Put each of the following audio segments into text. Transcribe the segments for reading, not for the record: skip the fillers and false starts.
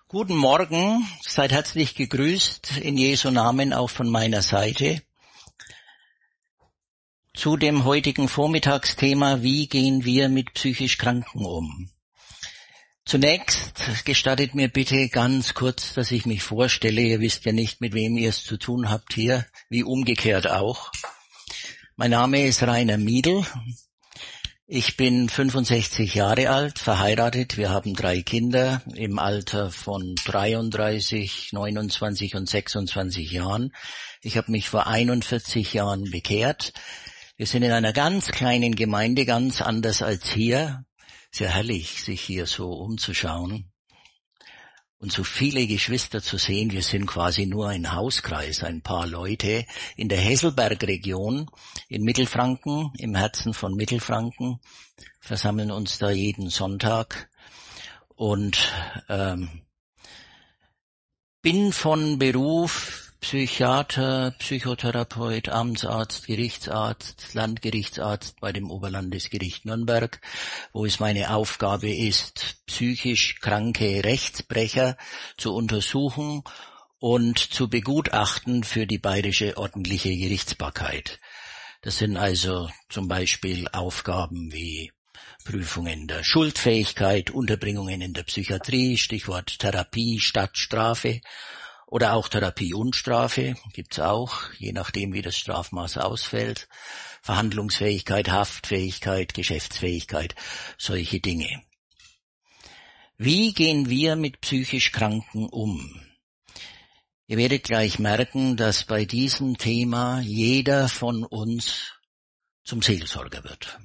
Guten Morgen, seid herzlich gegrüßt in Jesu Namen auch von meiner Seite. Zu dem heutigen Vormittagsthema, wie gehen wir mit psychisch Kranken um? Zunächst gestattet mir bitte ganz kurz, dass ich mich vorstelle. Ihr wisst ja nicht, mit wem ihr es zu tun habt hier, wie umgekehrt auch. Mein Name ist Rainer Miedl. Ich bin 65 Jahre alt, verheiratet. Wir haben 3 Kinder im Alter von 33, 29 und 26 Jahren. Ich habe mich vor 41 Jahren bekehrt. Wir sind in einer ganz kleinen Gemeinde, ganz anders als hier. Sehr herrlich, sich hier so umzuschauen und so viele Geschwister zu sehen. Wir sind quasi nur ein Hauskreis, ein paar Leute in der Hesselberg-Region in Mittelfranken, im Herzen von Mittelfranken, versammeln uns da jeden Sonntag und bin von Beruf Psychiater, Psychotherapeut, Amtsarzt, Gerichtsarzt, Landgerichtsarzt bei dem Oberlandesgericht Nürnberg, wo es meine Aufgabe ist, psychisch kranke Rechtsbrecher zu untersuchen und zu begutachten für die bayerische ordentliche Gerichtsbarkeit. Das sind also zum Beispiel Aufgaben wie Prüfungen der Schuldfähigkeit, Unterbringungen in der Psychiatrie, Stichwort Therapie statt Strafe. Oder auch Therapie und Strafe gibt's auch, je nachdem wie das Strafmaß ausfällt. Verhandlungsfähigkeit, Haftfähigkeit, Geschäftsfähigkeit, solche Dinge. Wie gehen wir mit psychisch Kranken um? Ihr werdet gleich merken, dass bei diesem Thema jeder von uns zum Seelsorger wird.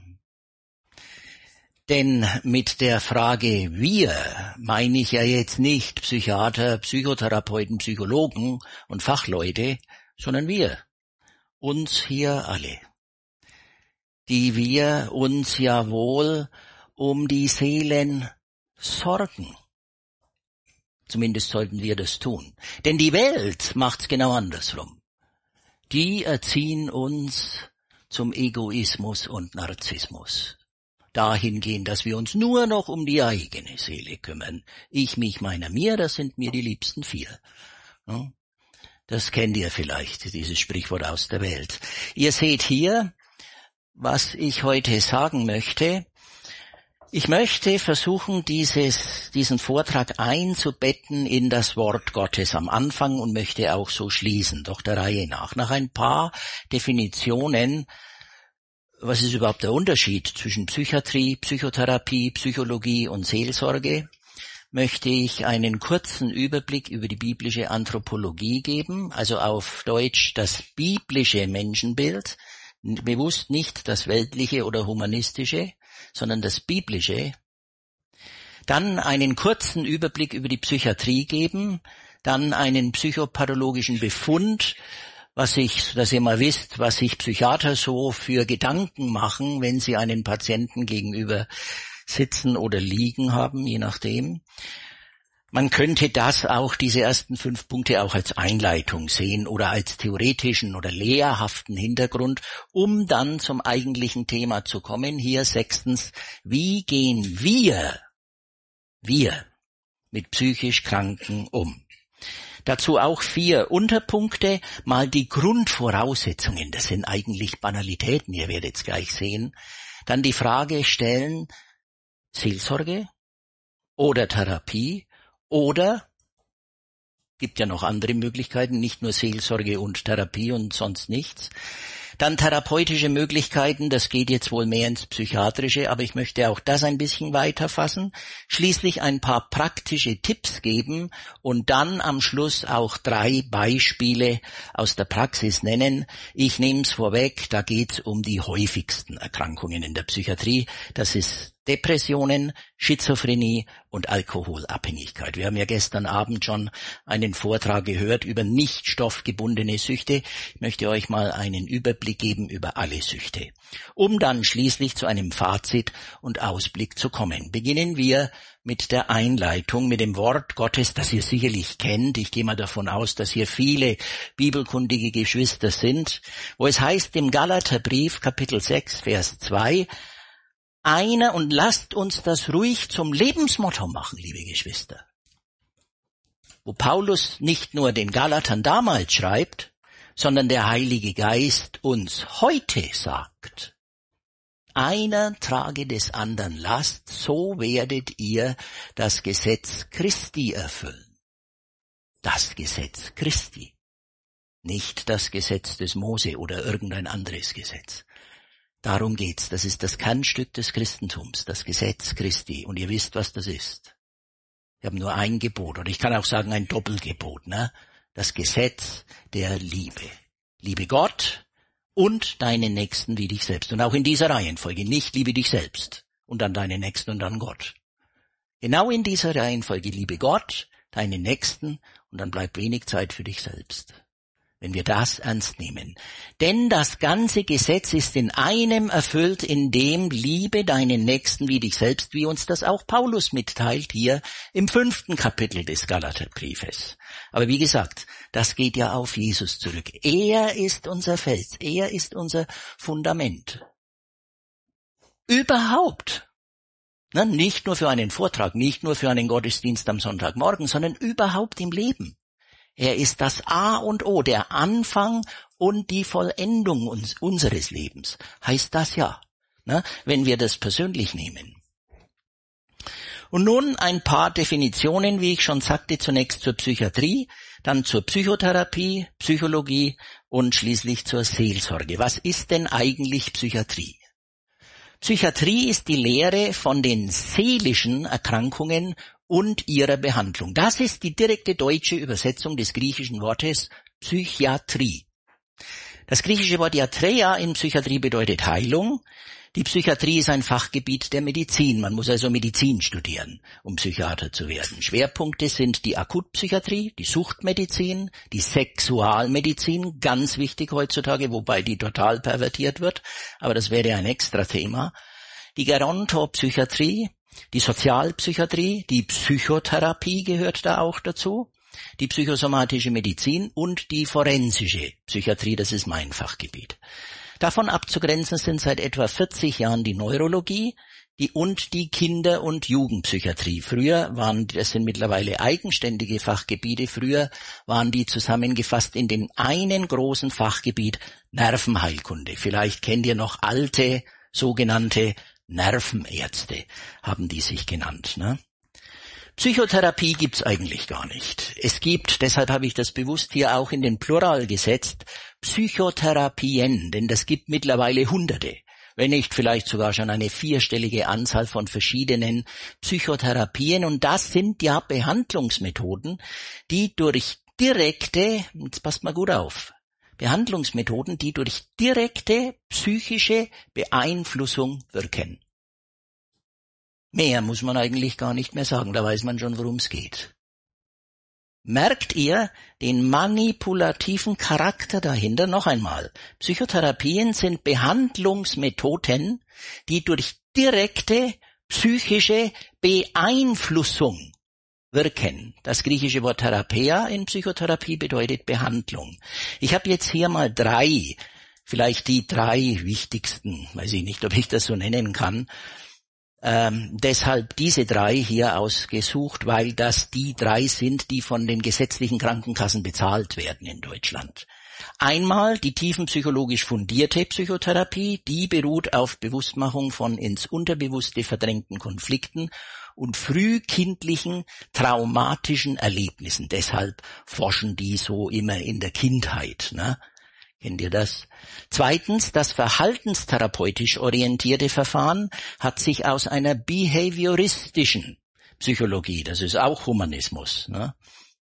Denn mit der Frage wir meine ich ja jetzt nicht Psychiater, Psychotherapeuten, Psychologen und Fachleute, sondern wir, uns hier alle, die wir uns ja wohl um die Seelen sorgen. Zumindest sollten wir das tun. Denn die Welt macht's genau andersrum. Die erziehen uns zum Egoismus und Narzissmus. Dahingehend, dass wir uns nur noch um die eigene Seele kümmern. Ich, mich, meiner, mir, das sind mir die liebsten 4. Das kennt ihr vielleicht, dieses Sprichwort aus der Welt. Ihr seht hier, was ich heute sagen möchte. Ich möchte versuchen, diesen Vortrag einzubetten in das Wort Gottes am Anfang und möchte auch so schließen, doch der Reihe nach. Nach ein paar Definitionen. Was ist überhaupt der Unterschied zwischen Psychiatrie, Psychotherapie, Psychologie und Seelsorge? Möchte ich einen kurzen Überblick über die biblische Anthropologie geben, also auf Deutsch das biblische Menschenbild, bewusst nicht das weltliche oder humanistische, sondern das biblische. Dann einen kurzen Überblick über die Psychiatrie geben, dann einen psychopathologischen Befund, dass ihr mal wisst, was sich Psychiater so für Gedanken machen, wenn sie einen Patienten gegenüber sitzen oder liegen haben, je nachdem. Man könnte diese ersten 5 Punkte auch als Einleitung sehen oder als theoretischen oder lehrhaften Hintergrund, um dann zum eigentlichen Thema zu kommen. Hier 6. Wie gehen wir mit psychisch Kranken um? Dazu auch 4 Unterpunkte, mal die Grundvoraussetzungen, das sind eigentlich Banalitäten, ihr werdet es gleich sehen. Dann die Frage stellen, Seelsorge oder Therapie oder, gibt ja noch andere Möglichkeiten, nicht nur Seelsorge und Therapie und sonst nichts. Dann therapeutische Möglichkeiten, das geht jetzt wohl mehr ins Psychiatrische, aber ich möchte auch das ein bisschen weiter fassen. Schließlich ein paar praktische Tipps geben und dann am Schluss auch 3 Beispiele aus der Praxis nennen. Ich nehme es vorweg, da geht es um die häufigsten Erkrankungen in der Psychiatrie. Das ist Depressionen, Schizophrenie und Alkoholabhängigkeit. Wir haben ja gestern Abend schon einen Vortrag gehört über nicht stoffgebundene Süchte. Ich möchte euch mal einen Überblick geben über alle Süchte, um dann schließlich zu einem Fazit und Ausblick zu kommen. Beginnen wir mit der Einleitung, mit dem Wort Gottes, das ihr sicherlich kennt. Ich gehe mal davon aus, dass hier viele bibelkundige Geschwister sind, wo es heißt im Galaterbrief, Kapitel 6, Vers 2, und lasst uns das ruhig zum Lebensmotto machen, liebe Geschwister. wo Paulus nicht nur den Galatern damals schreibt, sondern der Heilige Geist uns heute sagt: Einer trage des anderen Last, so werdet ihr das Gesetz Christi erfüllen. Das Gesetz Christi. Nicht das Gesetz des Mose oder irgendein anderes Gesetz. Darum geht's. Das ist das Kernstück des Christentums, das Gesetz Christi. Und ihr wisst, was das ist. Wir haben nur ein Gebot, oder ich kann auch sagen ein Doppelgebot, ne? Das Gesetz der Liebe. Liebe Gott und deinen Nächsten wie dich selbst. Und auch in dieser Reihenfolge. Nicht liebe dich selbst und dann deinen Nächsten und dann Gott. Genau in dieser Reihenfolge. Liebe Gott, deinen Nächsten und dann bleibt wenig Zeit für dich selbst. Wenn wir das ernst nehmen. Denn das ganze Gesetz ist in einem erfüllt, in dem liebe deinen Nächsten wie dich selbst, wie uns das auch Paulus mitteilt hier im 5. Kapitel des Galaterbriefes. Aber wie gesagt, das geht ja auf Jesus zurück. Er ist unser Fels, er ist unser Fundament. Überhaupt. Nicht nur für einen Vortrag, nicht nur für einen Gottesdienst am Sonntagmorgen, sondern überhaupt im Leben. Er ist das A und O, der Anfang und die Vollendung unseres Lebens. Heißt das ja, wenn wir das persönlich nehmen. Und nun ein paar Definitionen, wie ich schon sagte, zunächst zur Psychiatrie, dann zur Psychotherapie, Psychologie und schließlich zur Seelsorge. Was ist denn eigentlich Psychiatrie? Psychiatrie ist die Lehre von den seelischen Erkrankungen und ihrer Behandlung. Das ist die direkte deutsche Übersetzung des griechischen Wortes Psychiatrie. Das griechische Wort Iatreia in Psychiatrie bedeutet Heilung. Die Psychiatrie ist ein Fachgebiet der Medizin. Man muss also Medizin studieren, um Psychiater zu werden. Schwerpunkte sind die Akutpsychiatrie, die Suchtmedizin, die Sexualmedizin, ganz wichtig heutzutage, wobei die total pervertiert wird, aber das wäre ein extra Thema. Die Gerontopsychiatrie, die Sozialpsychiatrie, die Psychotherapie gehört da auch dazu, die psychosomatische Medizin und die forensische Psychiatrie, das ist mein Fachgebiet. Davon abzugrenzen sind seit etwa 40 Jahren die Neurologie und die Kinder- und Jugendpsychiatrie. Das sind mittlerweile eigenständige Fachgebiete, früher waren die zusammengefasst in dem einen großen Fachgebiet Nervenheilkunde. Vielleicht kennt ihr noch alte sogenannte Nervenärzte, haben die sich genannt, ne? Psychotherapie gibt's eigentlich gar nicht. Es gibt, deshalb habe ich das bewusst hier auch in den Plural gesetzt, Psychotherapien, denn das gibt mittlerweile Hunderte, wenn nicht vielleicht sogar schon eine 4-stellige Anzahl von verschiedenen Psychotherapien. Und das sind ja Behandlungsmethoden, die durch direkte, jetzt passt mal gut auf, Behandlungsmethoden, die durch direkte psychische Beeinflussung wirken. Mehr muss man eigentlich gar nicht mehr sagen, da weiß man schon, worum es geht. Merkt ihr den manipulativen Charakter dahinter? Noch einmal, Psychotherapien sind Behandlungsmethoden, die durch direkte psychische Beeinflussung wirken. Das griechische Wort Therapeia in Psychotherapie bedeutet Behandlung. Ich habe jetzt hier mal vielleicht die 3 wichtigsten, weiß ich nicht, ob ich das so nennen kann, deshalb diese 3 hier ausgesucht, weil das die 3 sind, die von den gesetzlichen Krankenkassen bezahlt werden in Deutschland. Einmal die tiefenpsychologisch fundierte Psychotherapie, die beruht auf Bewusstmachung von ins Unterbewusste verdrängten Konflikten und frühkindlichen traumatischen Erlebnissen. Deshalb forschen die so immer in der Kindheit, ne? Kennt ihr das? Zweitens, das verhaltenstherapeutisch orientierte Verfahren hat sich aus einer behavioristischen Psychologie, das ist auch Humanismus, ne?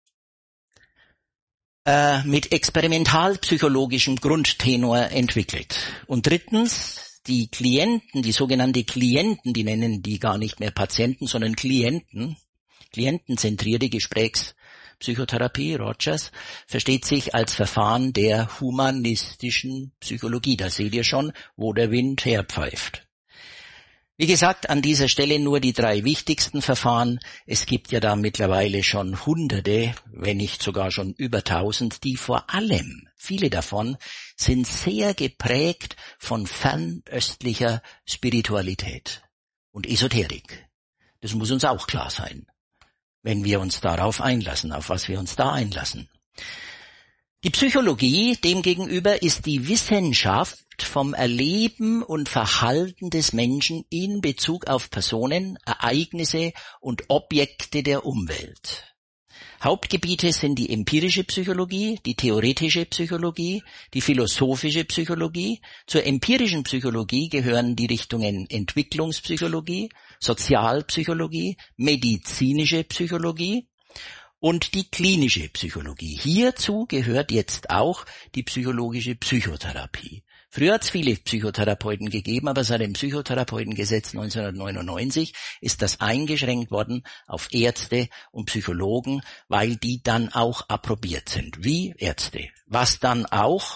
Mit experimentalpsychologischem Grundtenor entwickelt. Und drittens, die sogenannte Klienten, die nennen die gar nicht mehr Patienten, sondern klientenzentrierte Gesprächspsychotherapie, Rogers, versteht sich als Verfahren der humanistischen Psychologie. Da seht ihr schon, wo der Wind herpfeift. Wie gesagt, an dieser Stelle nur die 3 wichtigsten Verfahren. Es gibt ja da mittlerweile schon Hunderte, wenn nicht sogar schon über 1000, die vor allem, viele davon, sind sehr geprägt von fernöstlicher Spiritualität und Esoterik. Das muss uns auch klar sein. wenn wir uns darauf einlassen, auf was wir uns da einlassen. Die Psychologie demgegenüber ist die Wissenschaft vom Erleben und Verhalten des Menschen in Bezug auf Personen, Ereignisse und Objekte der Umwelt. Hauptgebiete sind die empirische Psychologie, die theoretische Psychologie, die philosophische Psychologie. Zur empirischen Psychologie gehören die Richtungen Entwicklungspsychologie, Sozialpsychologie, medizinische Psychologie und die klinische Psychologie. Hierzu gehört jetzt auch die psychologische Psychotherapie. Früher hat es viele Psychotherapeuten gegeben, aber seit dem Psychotherapeutengesetz 1999 ist das eingeschränkt worden auf Ärzte und Psychologen, weil die dann auch approbiert sind, wie Ärzte, was dann auch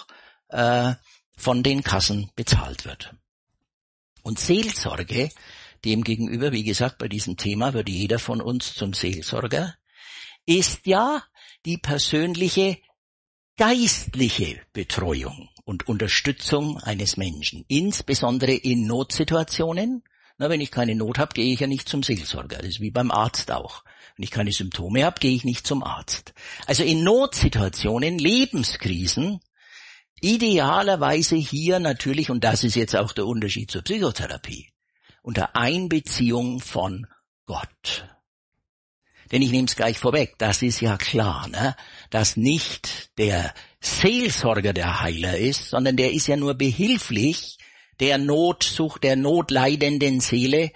von den Kassen bezahlt wird. Und Seelsorge, demgegenüber, wie gesagt, bei diesem Thema wird jeder von uns zum Seelsorger, ist ja die persönliche geistliche Betreuung und Unterstützung eines Menschen, insbesondere in Notsituationen. Na, wenn ich keine Not habe, gehe ich ja nicht zum Seelsorger. Das ist wie beim Arzt auch. Wenn ich keine Symptome habe, gehe ich nicht zum Arzt. Also in Notsituationen, Lebenskrisen, idealerweise hier natürlich, und das ist jetzt auch der Unterschied zur Psychotherapie, unter Einbeziehung von Gott. Denn ich nehme es gleich vorweg, das ist ja klar, ne? Dass nicht der Seelsorger der Heiler ist, sondern der ist ja nur behilflich der Notsucht, der notleidenden Seele,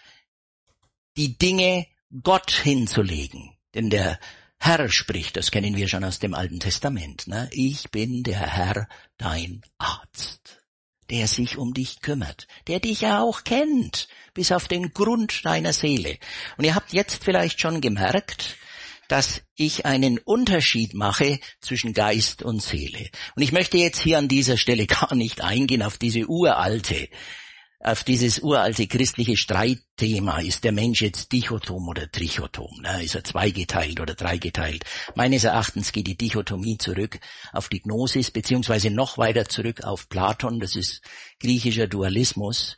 die Dinge Gott hinzulegen. Denn der Herr spricht, das kennen wir schon aus dem Alten Testament, ne? Ich bin der Herr, dein Arzt, der sich um dich kümmert, der dich ja auch kennt, bis auf den Grund deiner Seele. Und ihr habt jetzt vielleicht schon gemerkt, dass ich einen Unterschied mache zwischen Geist und Seele. Und ich möchte jetzt hier an dieser Stelle gar nicht eingehen auf dieses uralte christliche Streitthema. Ist der Mensch jetzt dichotom oder trichotom? Ne? Ist er zweigeteilt oder dreigeteilt? Meines Erachtens geht die Dichotomie zurück auf die Gnosis, beziehungsweise noch weiter zurück auf Platon. Das ist griechischer Dualismus.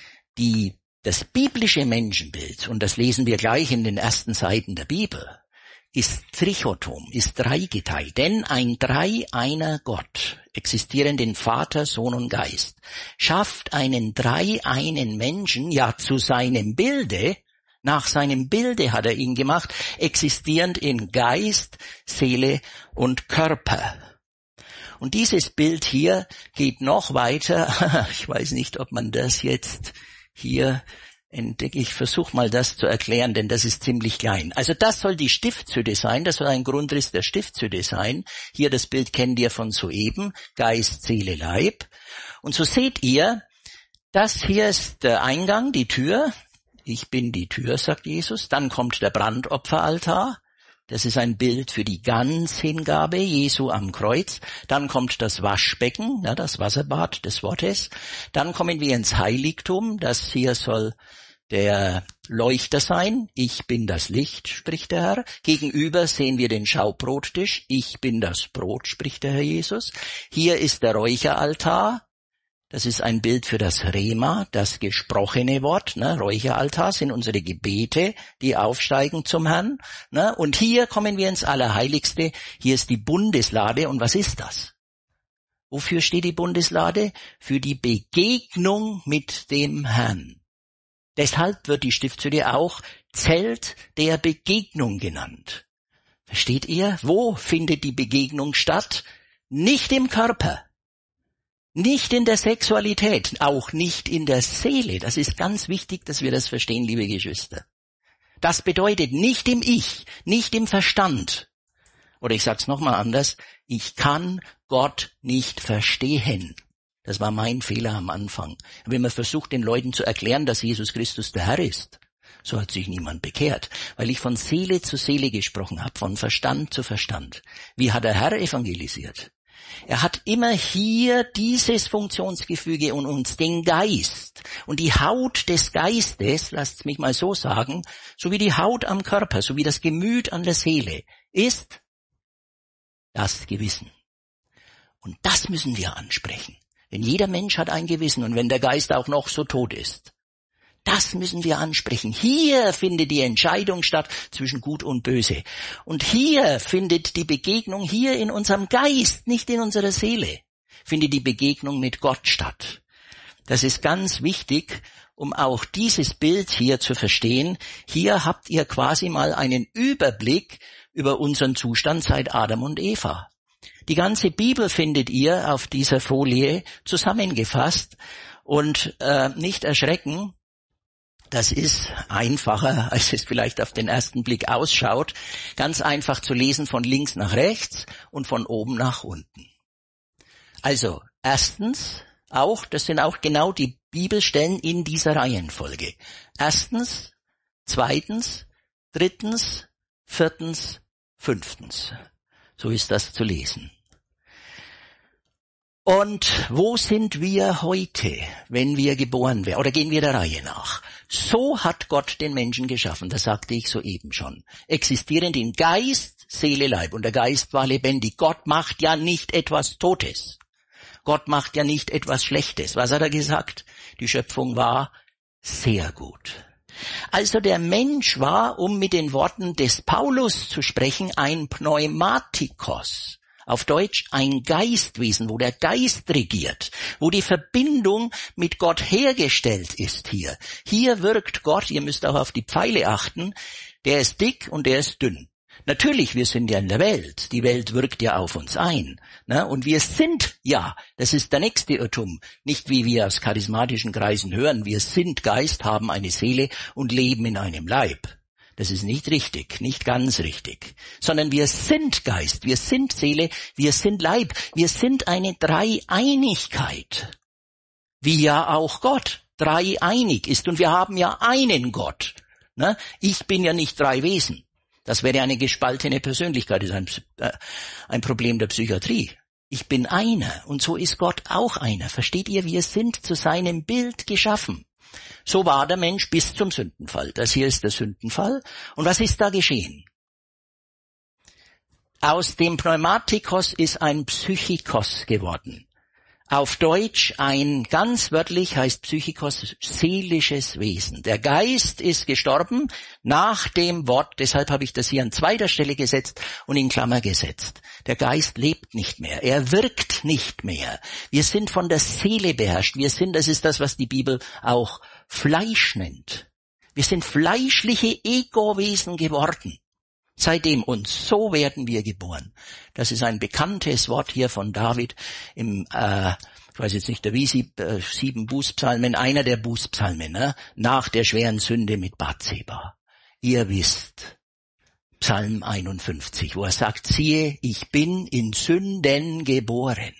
Das biblische Menschenbild, und das lesen wir gleich in den ersten Seiten der Bibel, ist trichotom, ist dreigeteilt. Denn ein dreieiner Gott, existierend in Vater, Sohn und Geist, schafft einen dreieinen Menschen, ja zu seinem Bilde, nach seinem Bilde hat er ihn gemacht, existierend in Geist, Seele und Körper. Und dieses Bild hier geht noch weiter. Ich weiß nicht, ob man das jetzt hier entdecke. Ich versuche mal das zu erklären, denn das ist ziemlich klein. Also das soll die Stiftshütte sein, das soll ein Grundriss der Stiftshütte sein. Hier das Bild kennt ihr von soeben, Geist, Seele, Leib. Und so seht ihr, das hier ist der Eingang, die Tür. Ich bin die Tür, sagt Jesus. Dann kommt der Brandopferaltar. Das ist ein Bild für die Ganzhingabe Jesu am Kreuz. Dann kommt das Waschbecken, das Wasserbad des Wortes. Dann kommen wir ins Heiligtum. Das hier soll der Leuchter sein. Ich bin das Licht, spricht der Herr. Gegenüber sehen wir den Schaubrottisch. Ich bin das Brot, spricht der Herr Jesus. Hier ist der Räucheraltar. Das ist ein Bild für das Rema, das gesprochene Wort. Räucheraltar sind unsere Gebete, die aufsteigen zum Herrn. Und hier kommen wir ins Allerheiligste. Hier ist die Bundeslade. Und was ist das? Wofür steht die Bundeslade? Für die Begegnung mit dem Herrn. Deshalb wird die Stiftshütte auch Zelt der Begegnung genannt. Versteht ihr? Wo findet die Begegnung statt? Nicht im Körper. Nicht in der Sexualität, auch nicht in der Seele. Das ist ganz wichtig, dass wir das verstehen, liebe Geschwister. Das bedeutet nicht im Ich, nicht im Verstand. Oder ich sag's nochmal anders, ich kann Gott nicht verstehen. Das war mein Fehler am Anfang. Ich habe immer versucht, den Leuten zu erklären, dass Jesus Christus der Herr ist. So hat sich niemand bekehrt, weil ich von Seele zu Seele gesprochen habe, von Verstand zu Verstand. Wie hat der Herr evangelisiert? Er hat immer hier dieses Funktionsgefüge und uns den Geist und die Haut des Geistes, lasst mich mal so sagen, so wie die Haut am Körper, so wie das Gemüt an der Seele, ist das Gewissen. Und das müssen wir ansprechen. Denn jeder Mensch hat ein Gewissen und wenn der Geist auch noch so tot ist, Das müssen wir ansprechen. Hier findet die Entscheidung statt zwischen Gut und Böse. Und hier findet die Begegnung, hier in unserem Geist, nicht in unserer Seele, findet die Begegnung mit Gott statt. Das ist ganz wichtig, um auch dieses Bild hier zu verstehen. Hier habt ihr quasi mal einen Überblick über unseren Zustand seit Adam und Eva. Die ganze Bibel findet ihr auf dieser Folie zusammengefasst und nicht erschrecken. Das ist einfacher, als es vielleicht auf den ersten Blick ausschaut. Ganz einfach zu lesen von links nach rechts und von oben nach unten. Also, erstens, das sind auch genau die Bibelstellen in dieser Reihenfolge. Erstens, zweitens, drittens, viertens, fünftens. So ist das zu lesen. Und wo sind wir heute, wenn wir geboren werden? Oder gehen wir der Reihe nach? So hat Gott den Menschen geschaffen, das sagte ich soeben schon. Existierend in Geist, Seele, Leib. Und der Geist war lebendig. Gott macht ja nicht etwas Totes. Gott macht ja nicht etwas Schlechtes. Was hat er gesagt? Die Schöpfung war sehr gut. Also der Mensch war, um mit den Worten des Paulus zu sprechen, ein Pneumatikos. Auf Deutsch ein Geistwesen, wo der Geist regiert, wo die Verbindung mit Gott hergestellt ist hier. Hier wirkt Gott, ihr müsst auch auf die Pfeile achten, der ist dick und der ist dünn. Natürlich, wir sind ja in der Welt. Die Welt wirkt ja auf uns ein. Ne? Und wir sind ja, das ist der nächste Irrtum, nicht wie wir aus charismatischen Kreisen hören, wir sind Geist, haben eine Seele und leben in einem Leib. Das ist nicht richtig, nicht ganz richtig, sondern wir sind Geist, wir sind Seele, wir sind Leib, wir sind eine Dreieinigkeit, wie ja auch Gott dreieinig ist und wir haben ja einen Gott. Ne? Ich bin ja nicht drei Wesen, das wäre eine gespaltene Persönlichkeit, das ist ein Problem der Psychiatrie. Ich bin einer und so ist Gott auch einer, versteht ihr, wir sind zu seinem Bild geschaffen. So war der Mensch bis zum Sündenfall. Das hier ist der Sündenfall. Und was ist da geschehen? Aus dem Pneumatikos ist ein Psychikos geworden. Auf Deutsch ganz wörtlich heißt Psychikos seelisches Wesen. Der Geist ist gestorben nach dem Wort, deshalb habe ich das hier an zweiter Stelle gesetzt und in Klammer gesetzt. Der Geist lebt nicht mehr, er wirkt nicht mehr. Wir sind von der Seele beherrscht. Das ist das, was die Bibel auch Fleisch nennt. Wir sind fleischliche Ego-Wesen geworden. Seitdem uns, so werden wir geboren. Das ist ein bekanntes Wort hier von David im, ich weiß jetzt nicht, der 7 Bußpsalmen, einer der Bußpsalmen, ne? Nach der schweren Sünde mit Bathseba. Ihr wisst, Psalm 51, wo er sagt, siehe, ich bin in Sünden geboren.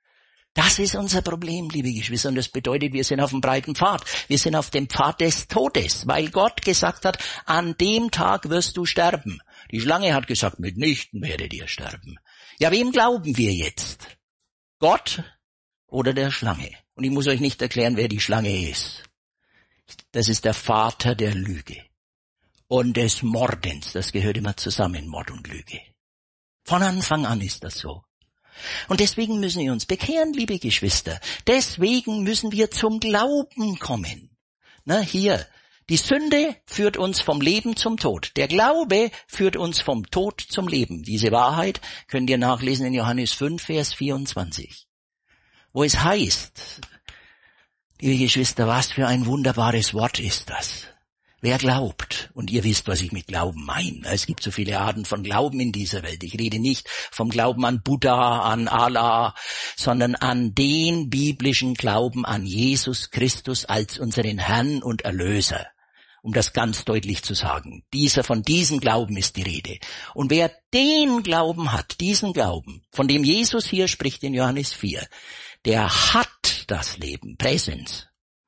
Das ist unser Problem, liebe Geschwister, und das bedeutet, wir sind auf dem breiten Pfad. Wir sind auf dem Pfad des Todes, weil Gott gesagt hat, an dem Tag wirst du sterben. Die Schlange hat gesagt, mitnichten werdet ihr sterben. Ja, wem glauben wir jetzt? Gott oder der Schlange? Und ich muss euch nicht erklären, wer die Schlange ist. Das ist der Vater der Lüge und des Mordens. Das gehört immer zusammen, Mord und Lüge. Von Anfang an ist das so. Und deswegen müssen wir uns bekehren, liebe Geschwister. Deswegen müssen wir zum Glauben kommen. Na, hier, die Sünde führt uns vom Leben zum Tod. Der Glaube führt uns vom Tod zum Leben. Diese Wahrheit könnt ihr nachlesen in Johannes 5, Vers 24. Wo es heißt, liebe Geschwister, was für ein wunderbares Wort ist das. Wer glaubt, und ihr wisst, was ich mit Glauben meine. Es gibt so viele Arten von Glauben in dieser Welt. Ich rede nicht vom Glauben an Buddha, an Allah, sondern an den biblischen Glauben an Jesus Christus als unseren Herrn und Erlöser. Um das ganz deutlich zu sagen. Von diesem Glauben ist die Rede. Und wer den Glauben hat, diesen Glauben, von dem Jesus hier spricht in Johannes 4, der hat das Leben, Präsens.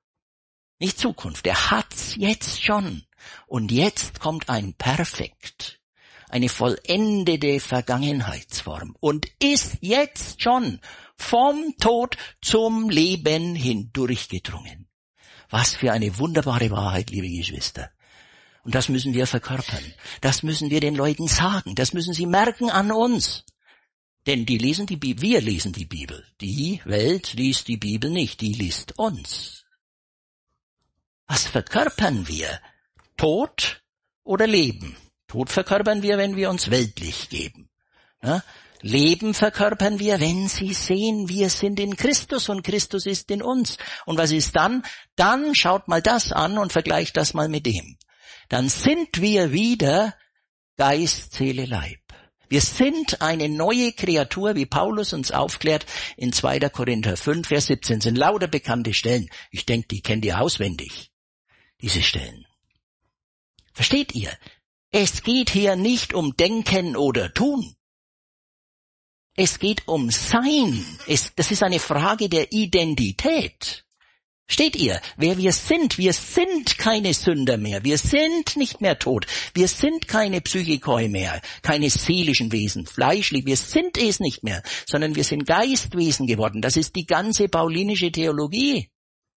Nicht Zukunft, der hat's jetzt schon. Und jetzt kommt ein Perfekt, eine vollendete Vergangenheitsform und ist jetzt schon vom Tod zum Leben hindurchgedrungen. Was für eine wunderbare Wahrheit, liebe Geschwister. Und das müssen wir verkörpern. Das müssen wir den Leuten sagen. Das müssen sie merken an uns. Denn die lesen die Bibel, wir lesen die Bibel. Die Welt liest die Bibel nicht, die liest uns. Was verkörpern wir? Tod oder Leben? Tod verkörpern wir, wenn wir uns weltlich geben. Ja? Leben verkörpern wir, wenn Sie sehen, wir sind in Christus und Christus ist in uns. Und was ist dann? Dann schaut mal das an und vergleicht das mal mit dem. Dann sind wir wieder Geist, Seele, Leib. Wir sind eine neue Kreatur, wie Paulus uns aufklärt in 2. Korinther 5, Vers 17. Sind lauter bekannte Stellen. Ich denke, die kennt ihr auswendig, diese Stellen. Versteht ihr? Es geht hier nicht um Denken oder Tun. Es geht um Sein. Das ist eine Frage der Identität. Steht ihr, wer wir sind keine Sünder mehr, wir sind nicht mehr tot, wir sind keine Psychikoi mehr, keine seelischen Wesen, fleischlich, wir sind es nicht mehr, sondern wir sind Geistwesen geworden. Das ist die ganze paulinische Theologie.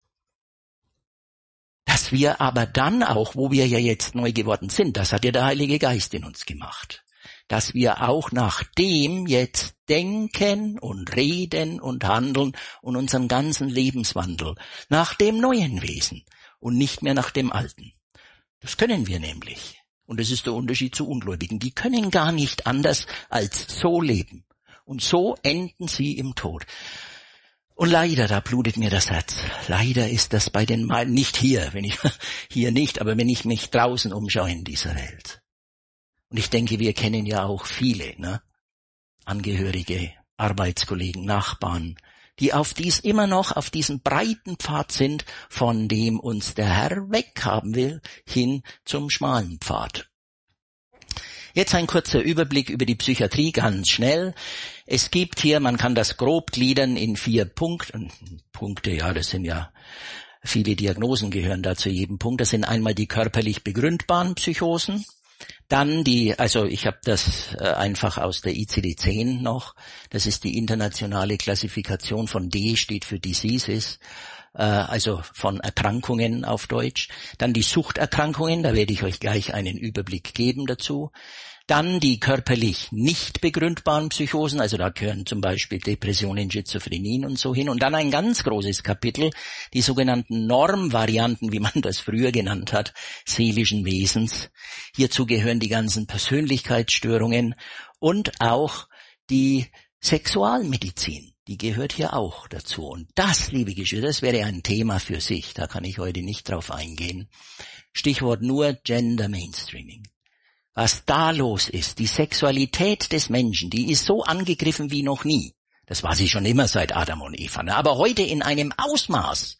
Dass wir aber dann auch, wo wir ja jetzt neu geworden sind, das hat ja der Heilige Geist in uns gemacht, dass wir auch nach dem jetzt denken und reden und handeln und unseren ganzen Lebenswandel nach dem neuen Wesen und nicht mehr nach dem alten. Das können wir nämlich. Und das ist der Unterschied zu Ungläubigen. Die können gar nicht anders als so leben. Und so enden sie im Tod. Und leider, da blutet mir das Herz. Leider ist das bei den Malen, nicht hier, hier nicht, aber wenn ich mich draußen umschaue in dieser Welt. Und ich denke, wir kennen ja auch viele, Angehörige, Arbeitskollegen, Nachbarn, die immer noch auf diesem breiten Pfad sind, von dem uns der Herr weghaben will, hin zum schmalen Pfad. Jetzt ein kurzer Überblick über die Psychiatrie, ganz schnell. Es gibt hier, man kann das grob gliedern in 4 Punkte, ja, das sind ja viele Diagnosen gehören da zu jedem Punkt. Das sind einmal die körperlich begründbaren Psychosen. Dann ich habe das einfach aus der ICD-10 noch, das ist die internationale Klassifikation von D, steht für Diseases, also von Erkrankungen auf Deutsch. Dann die Suchterkrankungen, da werde ich euch gleich einen Überblick geben dazu. Dann die körperlich nicht begründbaren Psychosen, also da gehören zum Beispiel Depressionen, Schizophrenien und so hin. Und dann ein ganz großes Kapitel, die sogenannten Normvarianten, wie man das früher genannt hat, seelischen Wesens. Hierzu gehören die ganzen Persönlichkeitsstörungen und auch die Sexualmedizin. Die gehört hier auch dazu. Und das, liebe Geschwister, das wäre ein Thema für sich. Da kann ich heute nicht drauf eingehen. Stichwort nur Gender Mainstreaming. Was da los ist, die Sexualität des Menschen, die ist so angegriffen wie noch nie. Das war sie schon immer seit Adam und Eva, aber heute in einem Ausmaß.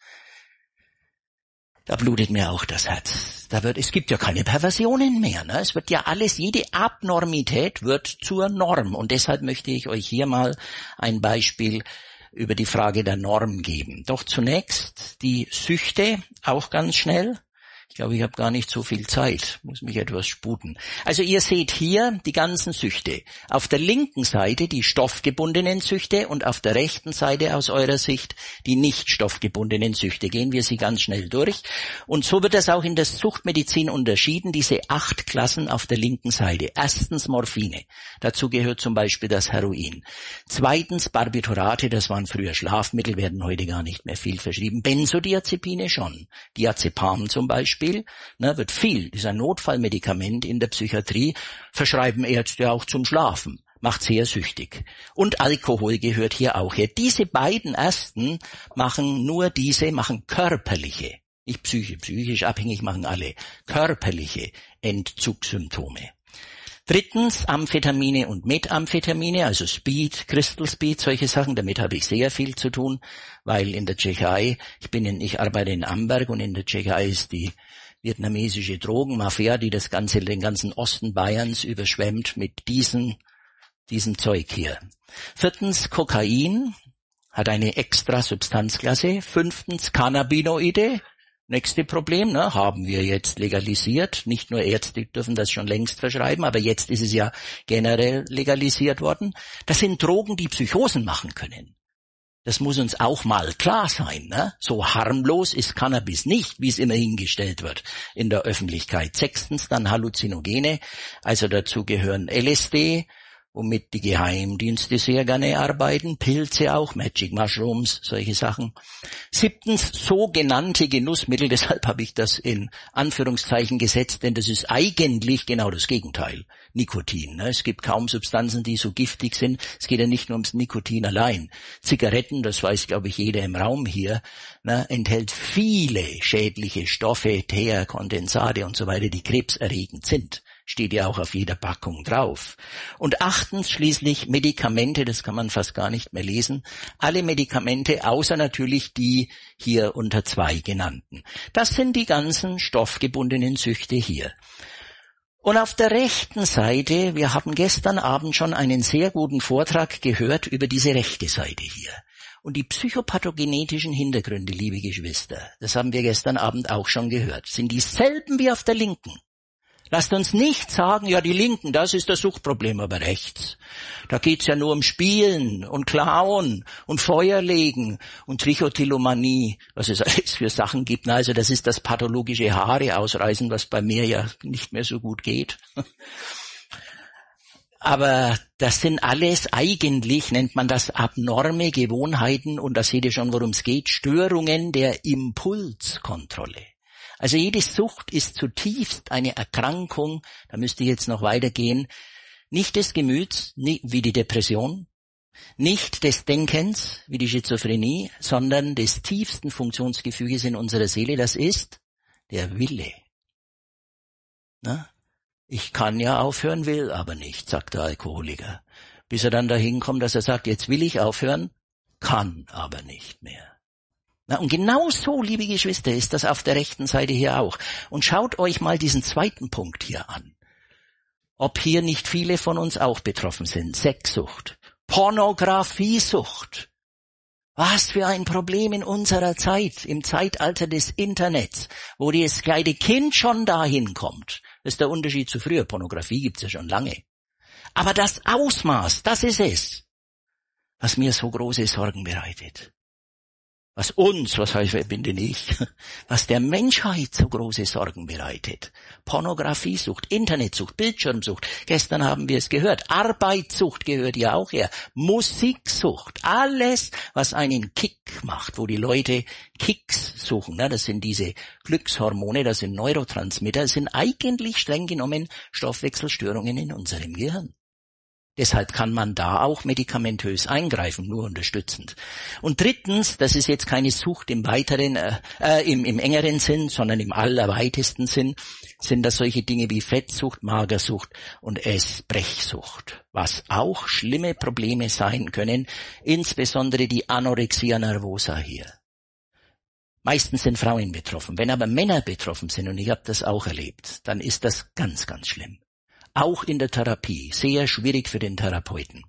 Da blutet mir auch das Herz. Es gibt ja keine Perversionen mehr. Es wird ja alles, jede Abnormität wird zur Norm. Und deshalb möchte ich euch hier mal ein Beispiel über die Frage der Norm geben. Doch zunächst die Süchte, auch ganz schnell. Ich glaube, ich habe gar nicht so viel Zeit, muss mich etwas sputen. Also ihr seht hier die ganzen Süchte. Auf der linken Seite die stoffgebundenen Süchte und auf der rechten Seite aus eurer Sicht die nicht stoffgebundenen Süchte. Gehen wir sie ganz schnell durch. Und so wird das auch in der Suchtmedizin unterschieden, diese 8 Klassen auf der linken Seite. Erstens Morphine, dazu gehört zum Beispiel das Heroin. Zweitens Barbiturate, das waren früher Schlafmittel, werden heute gar nicht mehr viel verschrieben. Benzodiazepine schon, Diazepam zum Beispiel. Wird viel, ist ein Notfallmedikament in der Psychiatrie, verschreiben Ärzte auch zum Schlafen, macht sehr süchtig. Und Alkohol gehört hier auch her. Diese beiden ersten machen körperliche, nicht psychisch abhängig machen alle, körperliche Entzugssymptome. Drittens Amphetamine und Methamphetamine, also Speed, Crystal Speed, solche Sachen. Damit habe ich sehr viel zu tun, weil in der Tschechei, ich arbeite in Amberg und in der Tschechei ist die vietnamesische Drogenmafia, die den ganzen Osten Bayerns überschwemmt mit diesem Zeug hier. Viertens Kokain, hat eine extra Substanzklasse. Fünftens Cannabinoide. Nächste Problem, haben wir jetzt legalisiert. Nicht nur Ärzte dürfen das schon längst verschreiben, aber jetzt ist es ja generell legalisiert worden. Das sind Drogen, die Psychosen machen können. Das muss uns auch mal klar sein. So harmlos ist Cannabis nicht, wie es immer hingestellt wird in der Öffentlichkeit. Sechstens dann Halluzinogene, also dazu gehören LSD, womit die Geheimdienste sehr gerne arbeiten, Pilze auch, Magic Mushrooms, solche Sachen. 7. sogenannte Genussmittel, deshalb habe ich das in Anführungszeichen gesetzt, denn das ist eigentlich genau das Gegenteil. Nikotin. Es gibt kaum Substanzen, die so giftig sind. Es geht ja nicht nur ums Nikotin allein. Zigaretten, das weiß, glaube ich, jeder im Raum hier, enthält viele schädliche Stoffe, Teer, Kondensate und so weiter, die krebserregend sind. Steht ja auch auf jeder Packung drauf. Und 8. schließlich Medikamente, das kann man fast gar nicht mehr lesen. Alle Medikamente, außer natürlich die hier unter 2 genannten. Das sind die ganzen stoffgebundenen Süchte hier. Und auf der rechten Seite, wir haben gestern Abend schon einen sehr guten Vortrag gehört über diese rechte Seite hier. Und die psychopathogenetischen Hintergründe, liebe Geschwister, das haben wir gestern Abend auch schon gehört, sind dieselben wie auf der linken. Lasst uns nicht sagen, ja, die Linken, das ist das Suchtproblem, aber rechts. Da geht's ja nur um Spielen und Klauen und Feuerlegen und Trichotillomanie, was es alles für Sachen gibt. Also das ist das pathologische Haare ausreißen, was bei mir ja nicht mehr so gut geht. Aber das sind alles eigentlich, nennt man das, abnorme Gewohnheiten und da seht ihr schon, worum es geht, Störungen der Impulskontrolle. Also jede Sucht ist zutiefst eine Erkrankung, da müsste ich jetzt noch weitergehen, nicht des Gemüts, wie die Depression, nicht des Denkens, wie die Schizophrenie, sondern des tiefsten Funktionsgefüges in unserer Seele, das ist der Wille. Na? Ich kann ja aufhören, will aber nicht, sagt der Alkoholiker. Bis er dann dahin kommt, dass er sagt, jetzt will ich aufhören, kann aber nicht mehr. Und genau so, liebe Geschwister, ist das auf der rechten Seite hier auch. Und schaut euch mal diesen 2. Punkt hier an. Ob hier nicht viele von uns auch betroffen sind. Sexsucht, Pornografiesucht. Was für ein Problem in unserer Zeit, im Zeitalter des Internets, wo das kleine Kind schon dahin kommt. Das ist der Unterschied zu früher. Pornografie gibt's ja schon lange. Aber das Ausmaß, das ist es, was mir so große Sorgen bereitet. Was heißt, wer bin denn ich? Was der Menschheit so große Sorgen bereitet. Pornografiesucht, Internetsucht, Bildschirmsucht. Gestern haben wir es gehört. Arbeitssucht gehört ja auch her. Musiksucht. Alles, was einen Kick macht, wo die Leute Kicks suchen. Das sind diese Glückshormone, das sind Neurotransmitter. Das sind eigentlich streng genommen Stoffwechselstörungen in unserem Gehirn. Deshalb kann man da auch medikamentös eingreifen, nur unterstützend. Und 3, das ist jetzt keine Sucht im weiteren, im engeren Sinn, sondern im allerweitesten Sinn, sind das solche Dinge wie Fettsucht, Magersucht und Essbrechsucht, was auch schlimme Probleme sein können, insbesondere die Anorexia nervosa hier. Meistens sind Frauen betroffen. Wenn aber Männer betroffen sind, und ich habe das auch erlebt, dann ist das ganz, ganz schlimm. Auch in der Therapie. Sehr schwierig für den Therapeuten.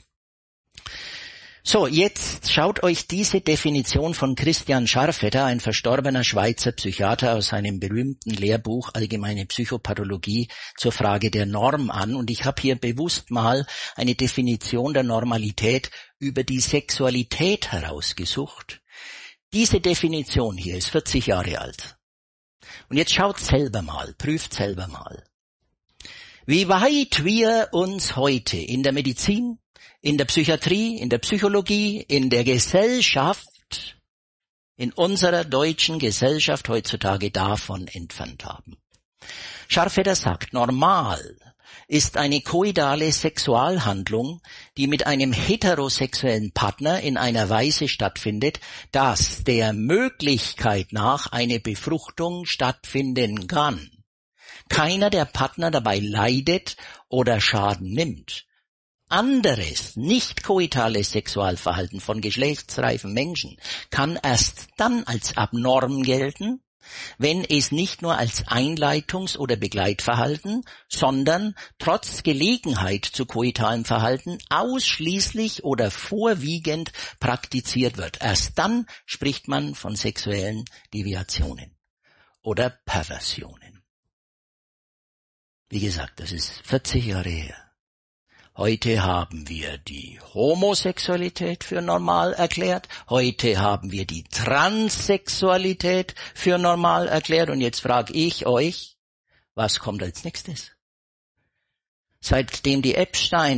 So, jetzt schaut euch diese Definition von Christian Scharfetter, ein verstorbener Schweizer Psychiater, aus seinem berühmten Lehrbuch Allgemeine Psychopathologie zur Frage der Norm an. Und ich habe hier bewusst mal eine Definition der Normalität über die Sexualität herausgesucht. Diese Definition hier ist 40 Jahre alt. Und jetzt schaut selber mal, prüft selber mal. Wie weit wir uns heute in der Medizin, in der Psychiatrie, in der Psychologie, in der Gesellschaft, in unserer deutschen Gesellschaft heutzutage davon entfernt haben. Scharfetter sagt, normal ist eine koidale Sexualhandlung, die mit einem heterosexuellen Partner in einer Weise stattfindet, dass der Möglichkeit nach eine Befruchtung stattfinden kann. Keiner der Partner dabei leidet oder Schaden nimmt. Anderes, nicht koitales Sexualverhalten von geschlechtsreifen Menschen kann erst dann als abnorm gelten, wenn es nicht nur als Einleitungs- oder Begleitverhalten, sondern trotz Gelegenheit zu koitalem Verhalten ausschließlich oder vorwiegend praktiziert wird. Erst dann spricht man von sexuellen Deviationen oder Perversionen. Wie gesagt, das ist 40 Jahre her. Heute haben wir die Homosexualität für normal erklärt. Heute haben wir die Transsexualität für normal erklärt. Und jetzt frage ich euch, was kommt als nächstes? Seitdem die Epstein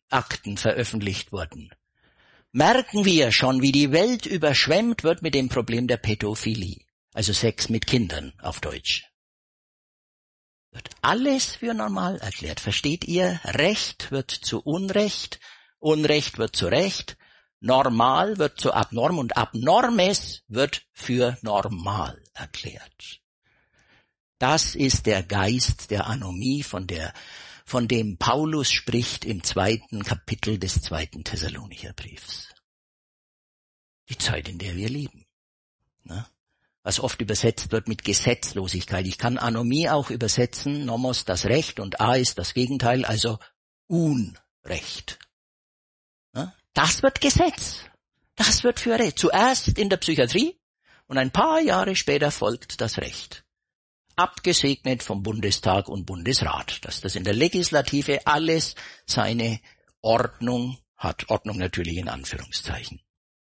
Akten veröffentlicht wurden, merken wir schon, wie die Welt überschwemmt wird mit dem Problem der Pädophilie, also Sex mit Kindern auf Deutsch. Wird alles für normal erklärt. Versteht ihr? Recht wird zu Unrecht, Unrecht wird zu Recht, normal wird zu abnorm und Abnormes wird für normal erklärt. Das ist der Geist der Anomie, von dem Paulus spricht im 2. Kapitel des 2. Thessalonicher Briefs. Die Zeit, in der wir leben. Ne? Was oft übersetzt wird mit Gesetzlosigkeit. Ich kann Anomie auch übersetzen, Nomos das Recht und A ist das Gegenteil, also Unrecht. Ne? Das wird Gesetz. Das wird für Recht. Zuerst in der Psychiatrie und ein paar Jahre später folgt das Recht. Abgesegnet vom Bundestag und Bundesrat, dass das in der Legislative alles seine Ordnung hat. Ordnung natürlich in Anführungszeichen.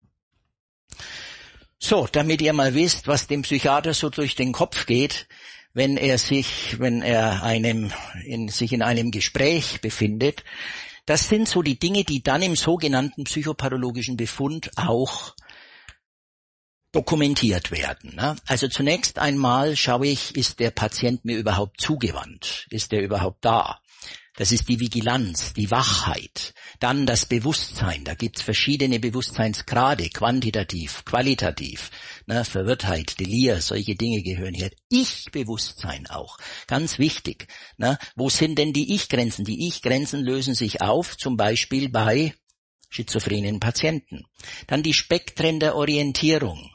So, damit ihr mal wisst, was dem Psychiater so durch den Kopf geht, wenn er sich in einem Gespräch befindet. Das sind so die Dinge, die dann im sogenannten psychopathologischen Befund auch dokumentiert werden. Also zunächst einmal schaue ich, ist der Patient mir überhaupt zugewandt? Ist er überhaupt da? Das ist die Vigilanz, die Wachheit. Dann das Bewusstsein. Da gibt's verschiedene Bewusstseinsgrade, quantitativ, qualitativ. Verwirrtheit, Delir, solche Dinge gehören hier. Ich-Bewusstsein auch, ganz wichtig. Wo sind denn die Ich-Grenzen? Die Ich-Grenzen lösen sich auf, zum Beispiel bei schizophrenen Patienten. Dann die Spektren der Orientierung.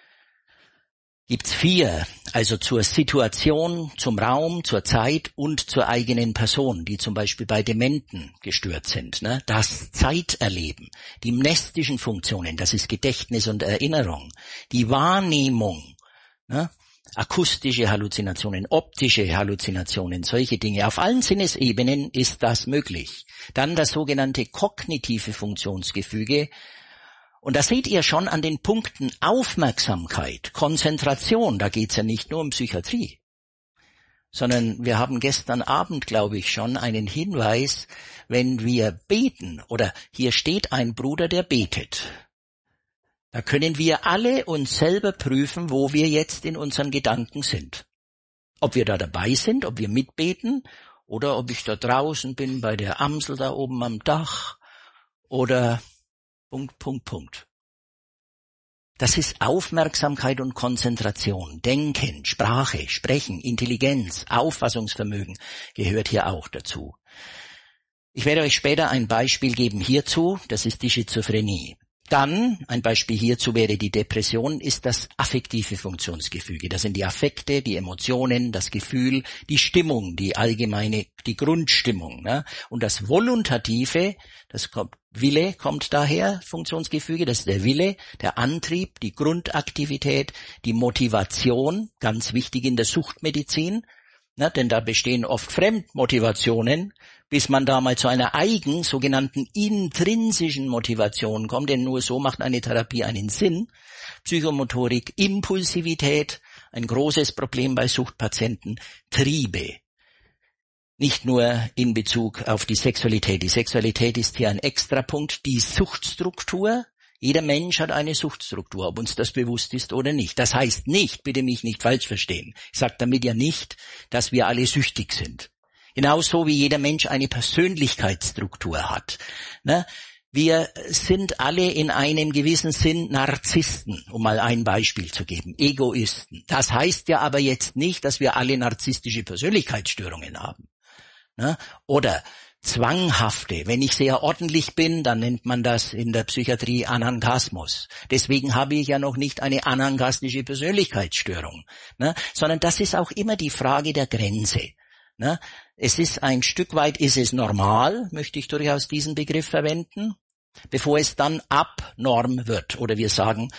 Gibt's 4, also zur Situation, zum Raum, zur Zeit und zur eigenen Person, die zum Beispiel bei Dementen gestört sind. Das Zeiterleben, die mnestischen Funktionen, das ist Gedächtnis und Erinnerung, die Wahrnehmung, akustische Halluzinationen, optische Halluzinationen, solche Dinge. Auf allen Sinnesebenen ist das möglich. Dann das sogenannte kognitive Funktionsgefüge. Und da seht ihr schon an den Punkten Aufmerksamkeit, Konzentration, da geht's ja nicht nur um Psychiatrie, sondern wir haben gestern Abend, glaube ich, schon einen Hinweis, wenn wir beten, oder hier steht ein Bruder, der betet, da können wir alle uns selber prüfen, wo wir jetzt in unseren Gedanken sind. Ob wir da dabei sind, ob wir mitbeten, oder ob ich da draußen bin bei der Amsel da oben am Dach, oder Punkt. Das ist Aufmerksamkeit und Konzentration, Denken, Sprache, Sprechen, Intelligenz, Auffassungsvermögen gehört hier auch dazu. Ich werde euch später ein Beispiel geben hierzu, das ist die Schizophrenie. Dann, ein Beispiel hierzu wäre die Depression, ist das affektive Funktionsgefüge. Das sind die Affekte, die Emotionen, das Gefühl, die Stimmung, die allgemeine, die Grundstimmung. Und das Voluntative, Wille kommt daher, Funktionsgefüge, das ist der Wille, der Antrieb, die Grundaktivität, die Motivation, ganz wichtig in der Suchtmedizin, denn da bestehen oft Fremdmotivationen, bis man da mal zu einer sogenannten intrinsischen Motivation kommt, denn nur so macht eine Therapie einen Sinn. Psychomotorik, Impulsivität, ein großes Problem bei Suchtpatienten, Triebe. Nicht nur in Bezug auf die Sexualität. Die Sexualität ist hier ein Extrapunkt, die Suchtstruktur. Jeder Mensch hat eine Suchtstruktur, ob uns das bewusst ist oder nicht. Das heißt nicht, bitte mich nicht falsch verstehen, ich sage damit ja nicht, dass wir alle süchtig sind. Genauso wie jeder Mensch eine Persönlichkeitsstruktur hat. Wir sind alle in einem gewissen Sinn Narzissten, um mal ein Beispiel zu geben, Egoisten. Das heißt ja aber jetzt nicht, dass wir alle narzisstische Persönlichkeitsstörungen haben. Oder zwanghafte. Wenn ich sehr ordentlich bin, dann nennt man das in der Psychiatrie Anangasmus. Deswegen habe ich ja noch nicht eine anangastische Persönlichkeitsstörung, sondern das ist auch immer die Frage der Grenze. Es ist ein Stück weit, ist es normal, möchte ich durchaus diesen Begriff verwenden, bevor es dann abnorm wird, oder wir sagen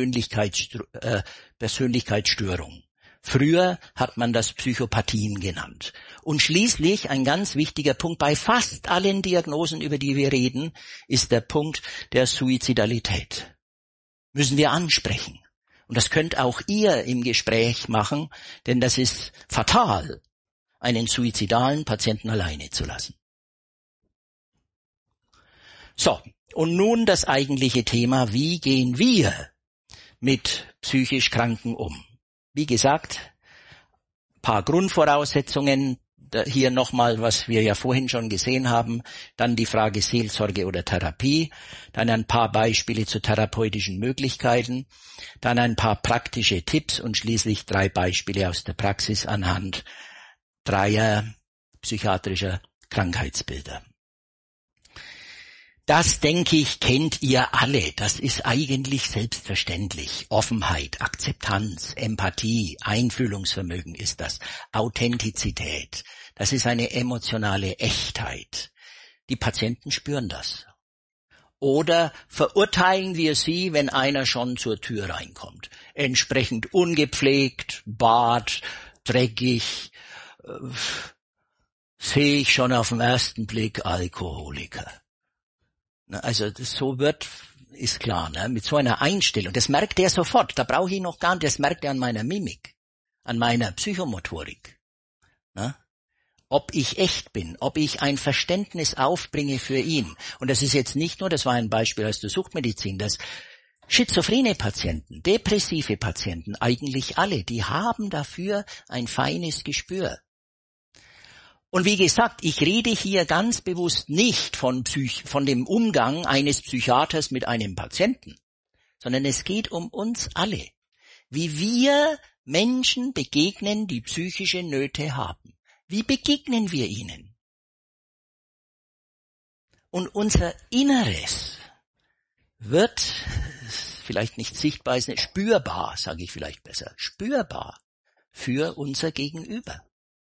Persönlichkeitsstörung. Früher hat man das Psychopathien genannt. Und schließlich ein ganz wichtiger Punkt bei fast allen Diagnosen, über die wir reden, ist der Punkt der Suizidalität. Müssen wir ansprechen. Und das könnt auch ihr im Gespräch machen, denn das ist fatal, einen suizidalen Patienten alleine zu lassen. So, und nun das eigentliche Thema, wie gehen wir mit psychisch Kranken um? Wie gesagt, paar Grundvoraussetzungen, hier nochmal, was wir ja vorhin schon gesehen haben, dann die Frage Seelsorge oder Therapie, dann ein paar Beispiele zu therapeutischen Möglichkeiten, dann ein paar praktische Tipps und schließlich 3 Beispiele aus der Praxis anhand 3 psychiatrischer Krankheitsbilder. Das, denke ich, kennt ihr alle. Das ist eigentlich selbstverständlich. Offenheit, Akzeptanz, Empathie, Einfühlungsvermögen ist das. Authentizität. Das ist eine emotionale Echtheit. Die Patienten spüren das. Oder verurteilen wir sie, wenn einer schon zur Tür reinkommt? Entsprechend ungepflegt, Bart, dreckig, sehe ich schon auf den ersten Blick Alkoholiker. Also ist klar, ne? Mit so einer Einstellung, das merkt er sofort, da brauche ich noch gar nicht, das merkt er an meiner Mimik, an meiner Psychomotorik. Ne? Ob ich echt bin, ob ich ein Verständnis aufbringe für ihn. Und das ist jetzt nicht nur, das war ein Beispiel aus der Suchtmedizin, dass schizophrene Patienten, depressive Patienten, eigentlich alle, die haben dafür ein feines Gespür. Und wie gesagt, ich rede hier ganz bewusst nicht von dem Umgang eines Psychiaters mit einem Patienten, sondern es geht um uns alle, wie wir Menschen begegnen, die psychische Nöte haben. Wie begegnen wir ihnen? Und unser Inneres wird, vielleicht nicht sichtbar, spürbar, sage ich vielleicht besser, spürbar für unser Gegenüber.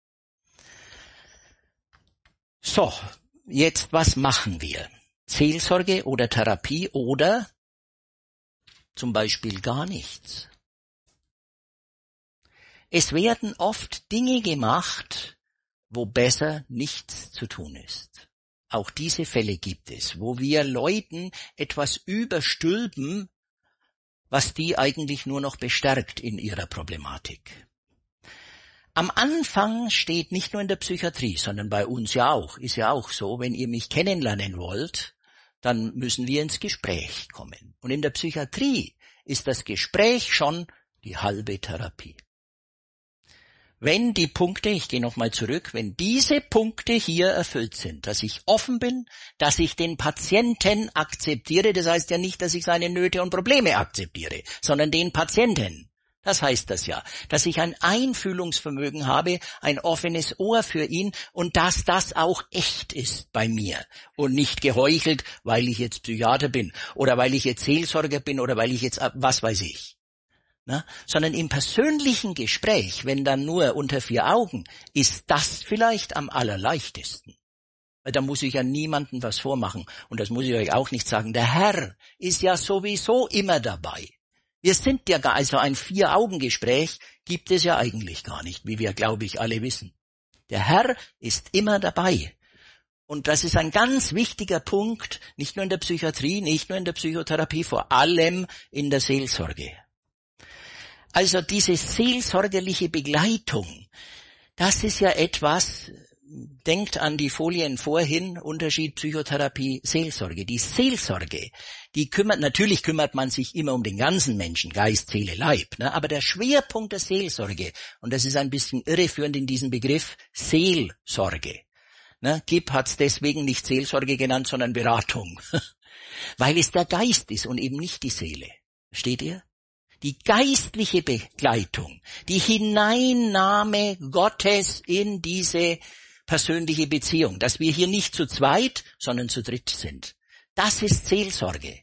So, jetzt was machen wir? Seelsorge oder Therapie oder zum Beispiel gar nichts. Es werden oft Dinge gemacht, wo besser nichts zu tun ist. Auch diese Fälle gibt es, wo wir Leuten etwas überstülpen, was die eigentlich nur noch bestärkt in ihrer Problematik. Am Anfang steht nicht nur in der Psychiatrie, sondern bei uns ja auch, ist ja auch so, wenn ihr mich kennenlernen wollt, dann müssen wir ins Gespräch kommen. Und in der Psychiatrie ist das Gespräch schon die halbe Therapie. Wenn die Punkte, ich gehe nochmal zurück, wenn diese Punkte hier erfüllt sind, dass ich offen bin, dass ich den Patienten akzeptiere, das heißt ja nicht, dass ich seine Nöte und Probleme akzeptiere, sondern den Patienten. Das heißt das ja, dass ich ein Einfühlungsvermögen habe, ein offenes Ohr für ihn und dass das auch echt ist bei mir und nicht geheuchelt, weil ich jetzt Psychiater bin oder weil ich jetzt Seelsorger bin oder weil ich jetzt, was weiß ich. Na, sondern im persönlichen Gespräch, wenn dann nur unter 4 Augen, ist das vielleicht am allerleichtesten. Weil da muss ich ja niemandem was vormachen und das muss ich euch auch nicht sagen. Der Herr ist ja sowieso immer dabei. Wir sind ja gar, also ein 4-Augen-Gespräch gibt es ja eigentlich gar nicht, wie wir, glaube ich, alle wissen. Der Herr ist immer dabei. Und das ist ein ganz wichtiger Punkt, nicht nur in der Psychiatrie, nicht nur in der Psychotherapie, vor allem in der Seelsorge. Also diese seelsorgerliche Begleitung, das ist ja etwas, denkt an die Folien vorhin, Unterschied Psychotherapie, Seelsorge. Die Seelsorge, natürlich kümmert man sich immer um den ganzen Menschen, Geist, Seele, Leib, ne? Aber der Schwerpunkt der Seelsorge, und das ist ein bisschen irreführend in diesem Begriff, Seelsorge. Ne? Gibb hat es deswegen nicht Seelsorge genannt, sondern Beratung. Weil es der Geist ist und eben nicht die Seele. Versteht ihr? Die geistliche Begleitung, die Hineinnahme Gottes in diese persönliche Beziehung, dass wir hier nicht zu zweit, sondern zu dritt sind. Das ist Seelsorge.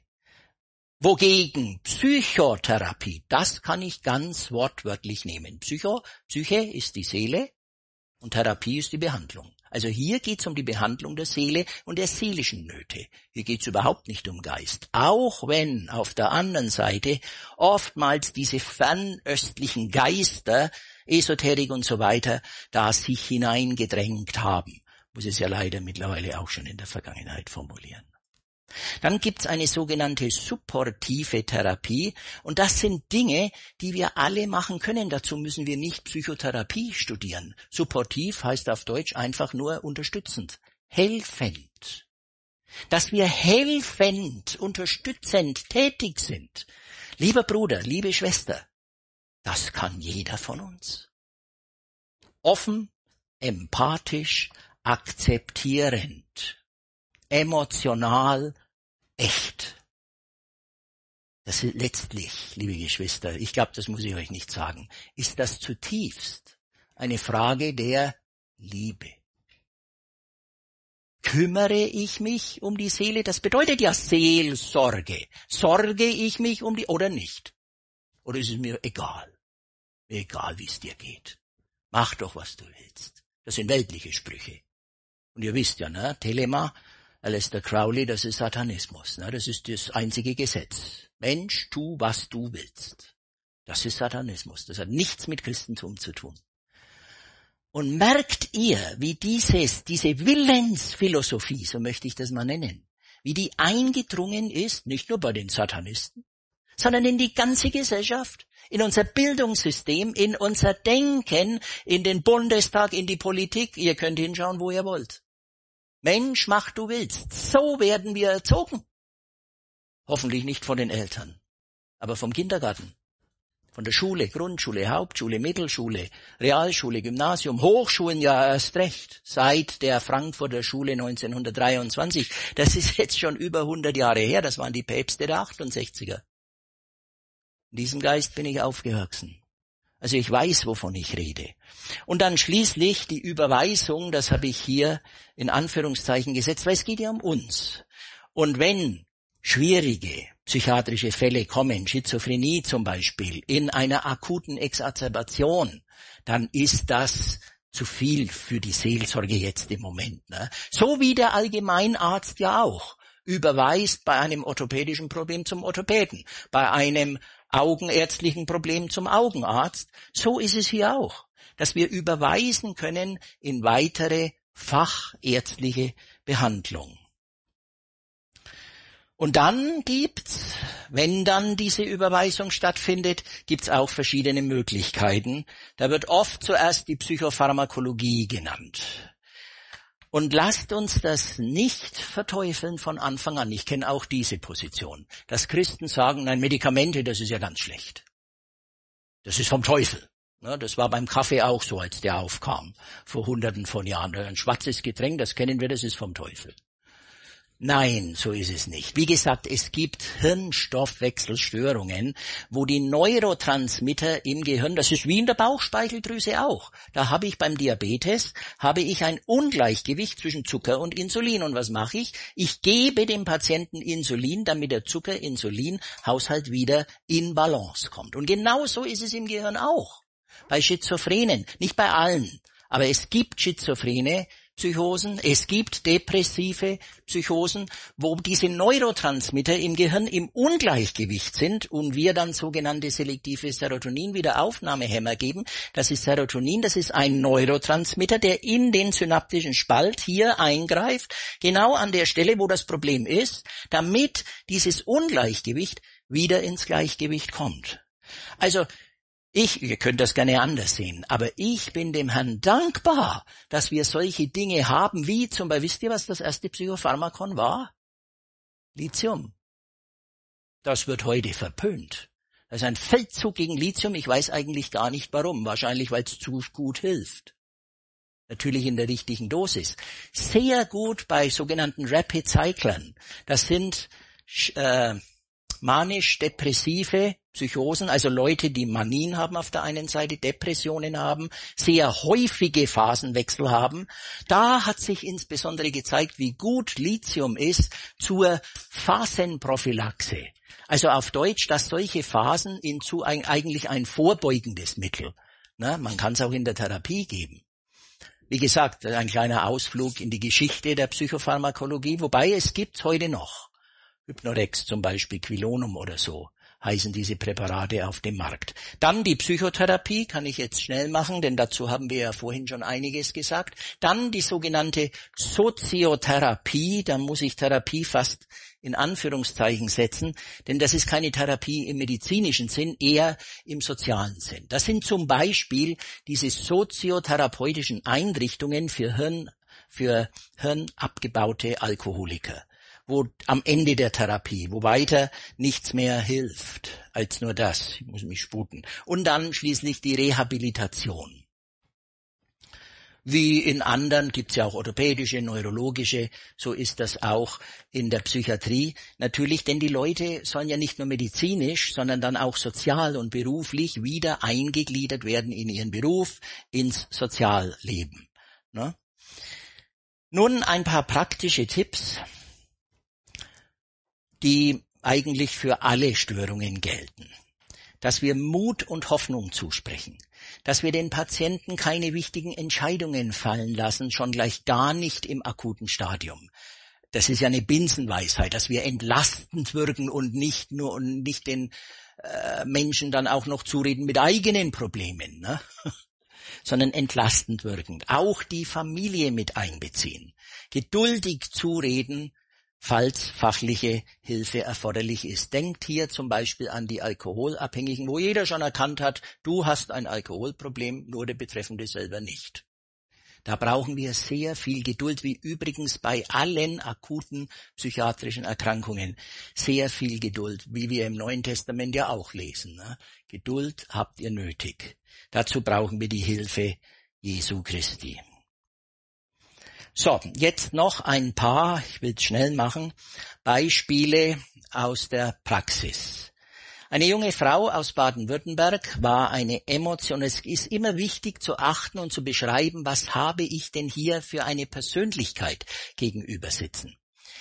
Wogegen Psychotherapie, das kann ich ganz wortwörtlich nehmen. Psyche ist die Seele und Therapie ist die Behandlung. Also hier geht es um die Behandlung der Seele und der seelischen Nöte. Hier geht es überhaupt nicht um Geist. Auch wenn auf der anderen Seite oftmals diese fernöstlichen Geister, Esoterik und so weiter, da sich hineingedrängt haben. Muss es ja leider mittlerweile auch schon in der Vergangenheit formulieren. Dann gibt's eine sogenannte supportive Therapie und das sind Dinge, die wir alle machen können. Dazu müssen wir nicht Psychotherapie studieren. Supportiv heißt auf Deutsch einfach nur unterstützend, helfend. dass wir helfend, unterstützend tätig sind. Lieber Bruder, liebe Schwester, das kann jeder von uns. Offen, empathisch, akzeptierend, emotional, echt. Das ist letztlich, liebe Geschwister, ich glaube, das muss ich euch nicht sagen, ist das zutiefst eine Frage der Liebe. Kümmere ich mich um die Seele? Das bedeutet ja Seelsorge. Sorge ich mich um die oder nicht? Oder ist es mir egal? Egal, wie es dir geht. Mach doch, was du willst. Das sind weltliche Sprüche. Und ihr wisst ja, ne? Telema, Aleister Crowley, das ist Satanismus. Ne? Das ist das einzige Gesetz. Mensch, tu, was du willst. Das ist Satanismus. Das hat nichts mit Christentum zu tun. Und merkt ihr, wie diese Willensphilosophie, so möchte ich das mal nennen, wie die eingedrungen ist, nicht nur bei den Satanisten, sondern in die ganze Gesellschaft, in unser Bildungssystem, in unser Denken, in den Bundestag, in die Politik. Ihr könnt hinschauen, wo ihr wollt. Mensch, mach du willst. So werden wir erzogen. Hoffentlich nicht von den Eltern, aber vom Kindergarten, von der Schule, Grundschule, Hauptschule, Mittelschule, Realschule, Gymnasium, Hochschulen ja erst recht. Seit der Frankfurter Schule 1923. Das ist jetzt schon über 100 Jahre her. Das waren die Päpste der 68er. In diesem Geist bin ich aufgewachsen. Also ich weiß, wovon ich rede. Und dann schließlich die Überweisung, das habe ich hier in Anführungszeichen gesetzt, weil es geht ja um uns. Und wenn schwierige psychiatrische Fälle kommen, Schizophrenie zum Beispiel, in einer akuten Exacerbation, dann ist das zu viel für die Seelsorge jetzt im Moment. Ne? So wie der Allgemeinarzt ja auch überweist bei einem orthopädischen Problem zum Orthopäden, bei einem augenärztlichen Problem zum Augenarzt. So ist es hier auch, dass wir überweisen können in weitere fachärztliche Behandlung. Und dann gibt's, wenn dann diese Überweisung stattfindet, gibt's auch verschiedene Möglichkeiten. Da wird oft zuerst die Psychopharmakologie genannt. Und lasst uns das nicht verteufeln von Anfang an. Ich kenne auch diese Position. Dass Christen sagen, nein, Medikamente, das ist ja ganz schlecht. Das ist vom Teufel. Das war beim Kaffee auch so, als der aufkam, vor Hunderten von Jahren. Ein schwarzes Getränk, das kennen wir, das ist vom Teufel. Nein, so ist es nicht. Wie gesagt, es gibt Hirnstoffwechselstörungen, wo die Neurotransmitter im Gehirn, das ist wie in der Bauchspeicheldrüse auch. Da habe ich beim Diabetes, ein Ungleichgewicht zwischen Zucker und Insulin. Und was mache ich? Ich gebe dem Patienten Insulin, damit der Zucker-Insulin-Haushalt wieder in Balance kommt. Und genau so ist es im Gehirn auch. Bei Schizophrenen, nicht bei allen, aber es gibt schizophrene Psychosen, es gibt depressive Psychosen, wo diese Neurotransmitter im Gehirn im Ungleichgewicht sind und wir dann sogenannte selektive Serotonin-Wiederaufnahmehämmer geben. Das ist Serotonin, das ist ein Neurotransmitter, der in den synaptischen Spalt hier eingreift, genau an der Stelle, wo das Problem ist, damit dieses Ungleichgewicht wieder ins Gleichgewicht kommt. Also, ihr könnt das gerne anders sehen, aber ich bin dem Herrn dankbar, dass wir solche Dinge haben, wie zum Beispiel, wisst ihr, was das erste Psychopharmakon war? Lithium. Das wird heute verpönt. Das ist ein Feldzug gegen Lithium, ich weiß eigentlich gar nicht warum, wahrscheinlich weil es zu gut hilft. Natürlich in der richtigen Dosis. Sehr gut bei sogenannten Rapid Cyclern. Das sind manisch-depressive Psychosen, also Leute, die Manien haben auf der einen Seite, Depressionen haben, sehr häufige Phasenwechsel haben. Da hat sich insbesondere gezeigt, wie gut Lithium ist zur Phasenprophylaxe. Also auf Deutsch, dass solche Phasen eigentlich ein vorbeugendes Mittel. Man kann es auch in der Therapie geben. Wie gesagt, ein kleiner Ausflug in die Geschichte der Psychopharmakologie, wobei es gibt heute noch. Hypnorex zum Beispiel, Quilonum oder so, heißen diese Präparate auf dem Markt. Dann die Psychotherapie, kann ich jetzt schnell machen, denn dazu haben wir ja vorhin schon einiges gesagt. Dann die sogenannte Soziotherapie, da muss ich Therapie fast in Anführungszeichen setzen, denn das ist keine Therapie im medizinischen Sinn, eher im sozialen Sinn. Das sind zum Beispiel diese soziotherapeutischen Einrichtungen für hirnabgebaute Alkoholiker, wo am Ende der Therapie, wo weiter nichts mehr hilft als nur das. Ich muss mich sputen. Und dann schließlich die Rehabilitation. Wie in anderen gibt's ja auch orthopädische, neurologische, so ist das auch in der Psychiatrie. Natürlich, denn die Leute sollen ja nicht nur medizinisch, sondern dann auch sozial und beruflich wieder eingegliedert werden in ihren Beruf, ins Sozialleben. Ne? Nun ein paar praktische Tipps, die eigentlich für alle Störungen gelten. Dass wir Mut und Hoffnung zusprechen, dass wir den Patienten keine wichtigen Entscheidungen fallen lassen, schon gleich gar nicht im akuten Stadium. Das ist ja eine Binsenweisheit, dass wir entlastend wirken und nicht den Menschen dann auch noch zureden mit eigenen Problemen, ne? Sondern entlastend wirkend. Auch die Familie mit einbeziehen, geduldig zureden, falls fachliche Hilfe erforderlich ist. Denkt hier zum Beispiel an die Alkoholabhängigen, wo jeder schon erkannt hat, du hast ein Alkoholproblem, nur der Betreffende selber nicht. Da brauchen wir sehr viel Geduld, wie übrigens bei allen akuten psychiatrischen Erkrankungen. Sehr viel Geduld, wie wir im Neuen Testament ja auch lesen. Ne? Geduld habt ihr nötig. Dazu brauchen wir die Hilfe Jesu Christi. So, jetzt noch ein paar, ich will es schnell machen, Beispiele aus der Praxis. Eine junge Frau aus Baden-Württemberg war eine Emotion. Es ist immer wichtig zu achten und zu beschreiben, was habe ich denn hier für eine Persönlichkeit gegenüber sitzen.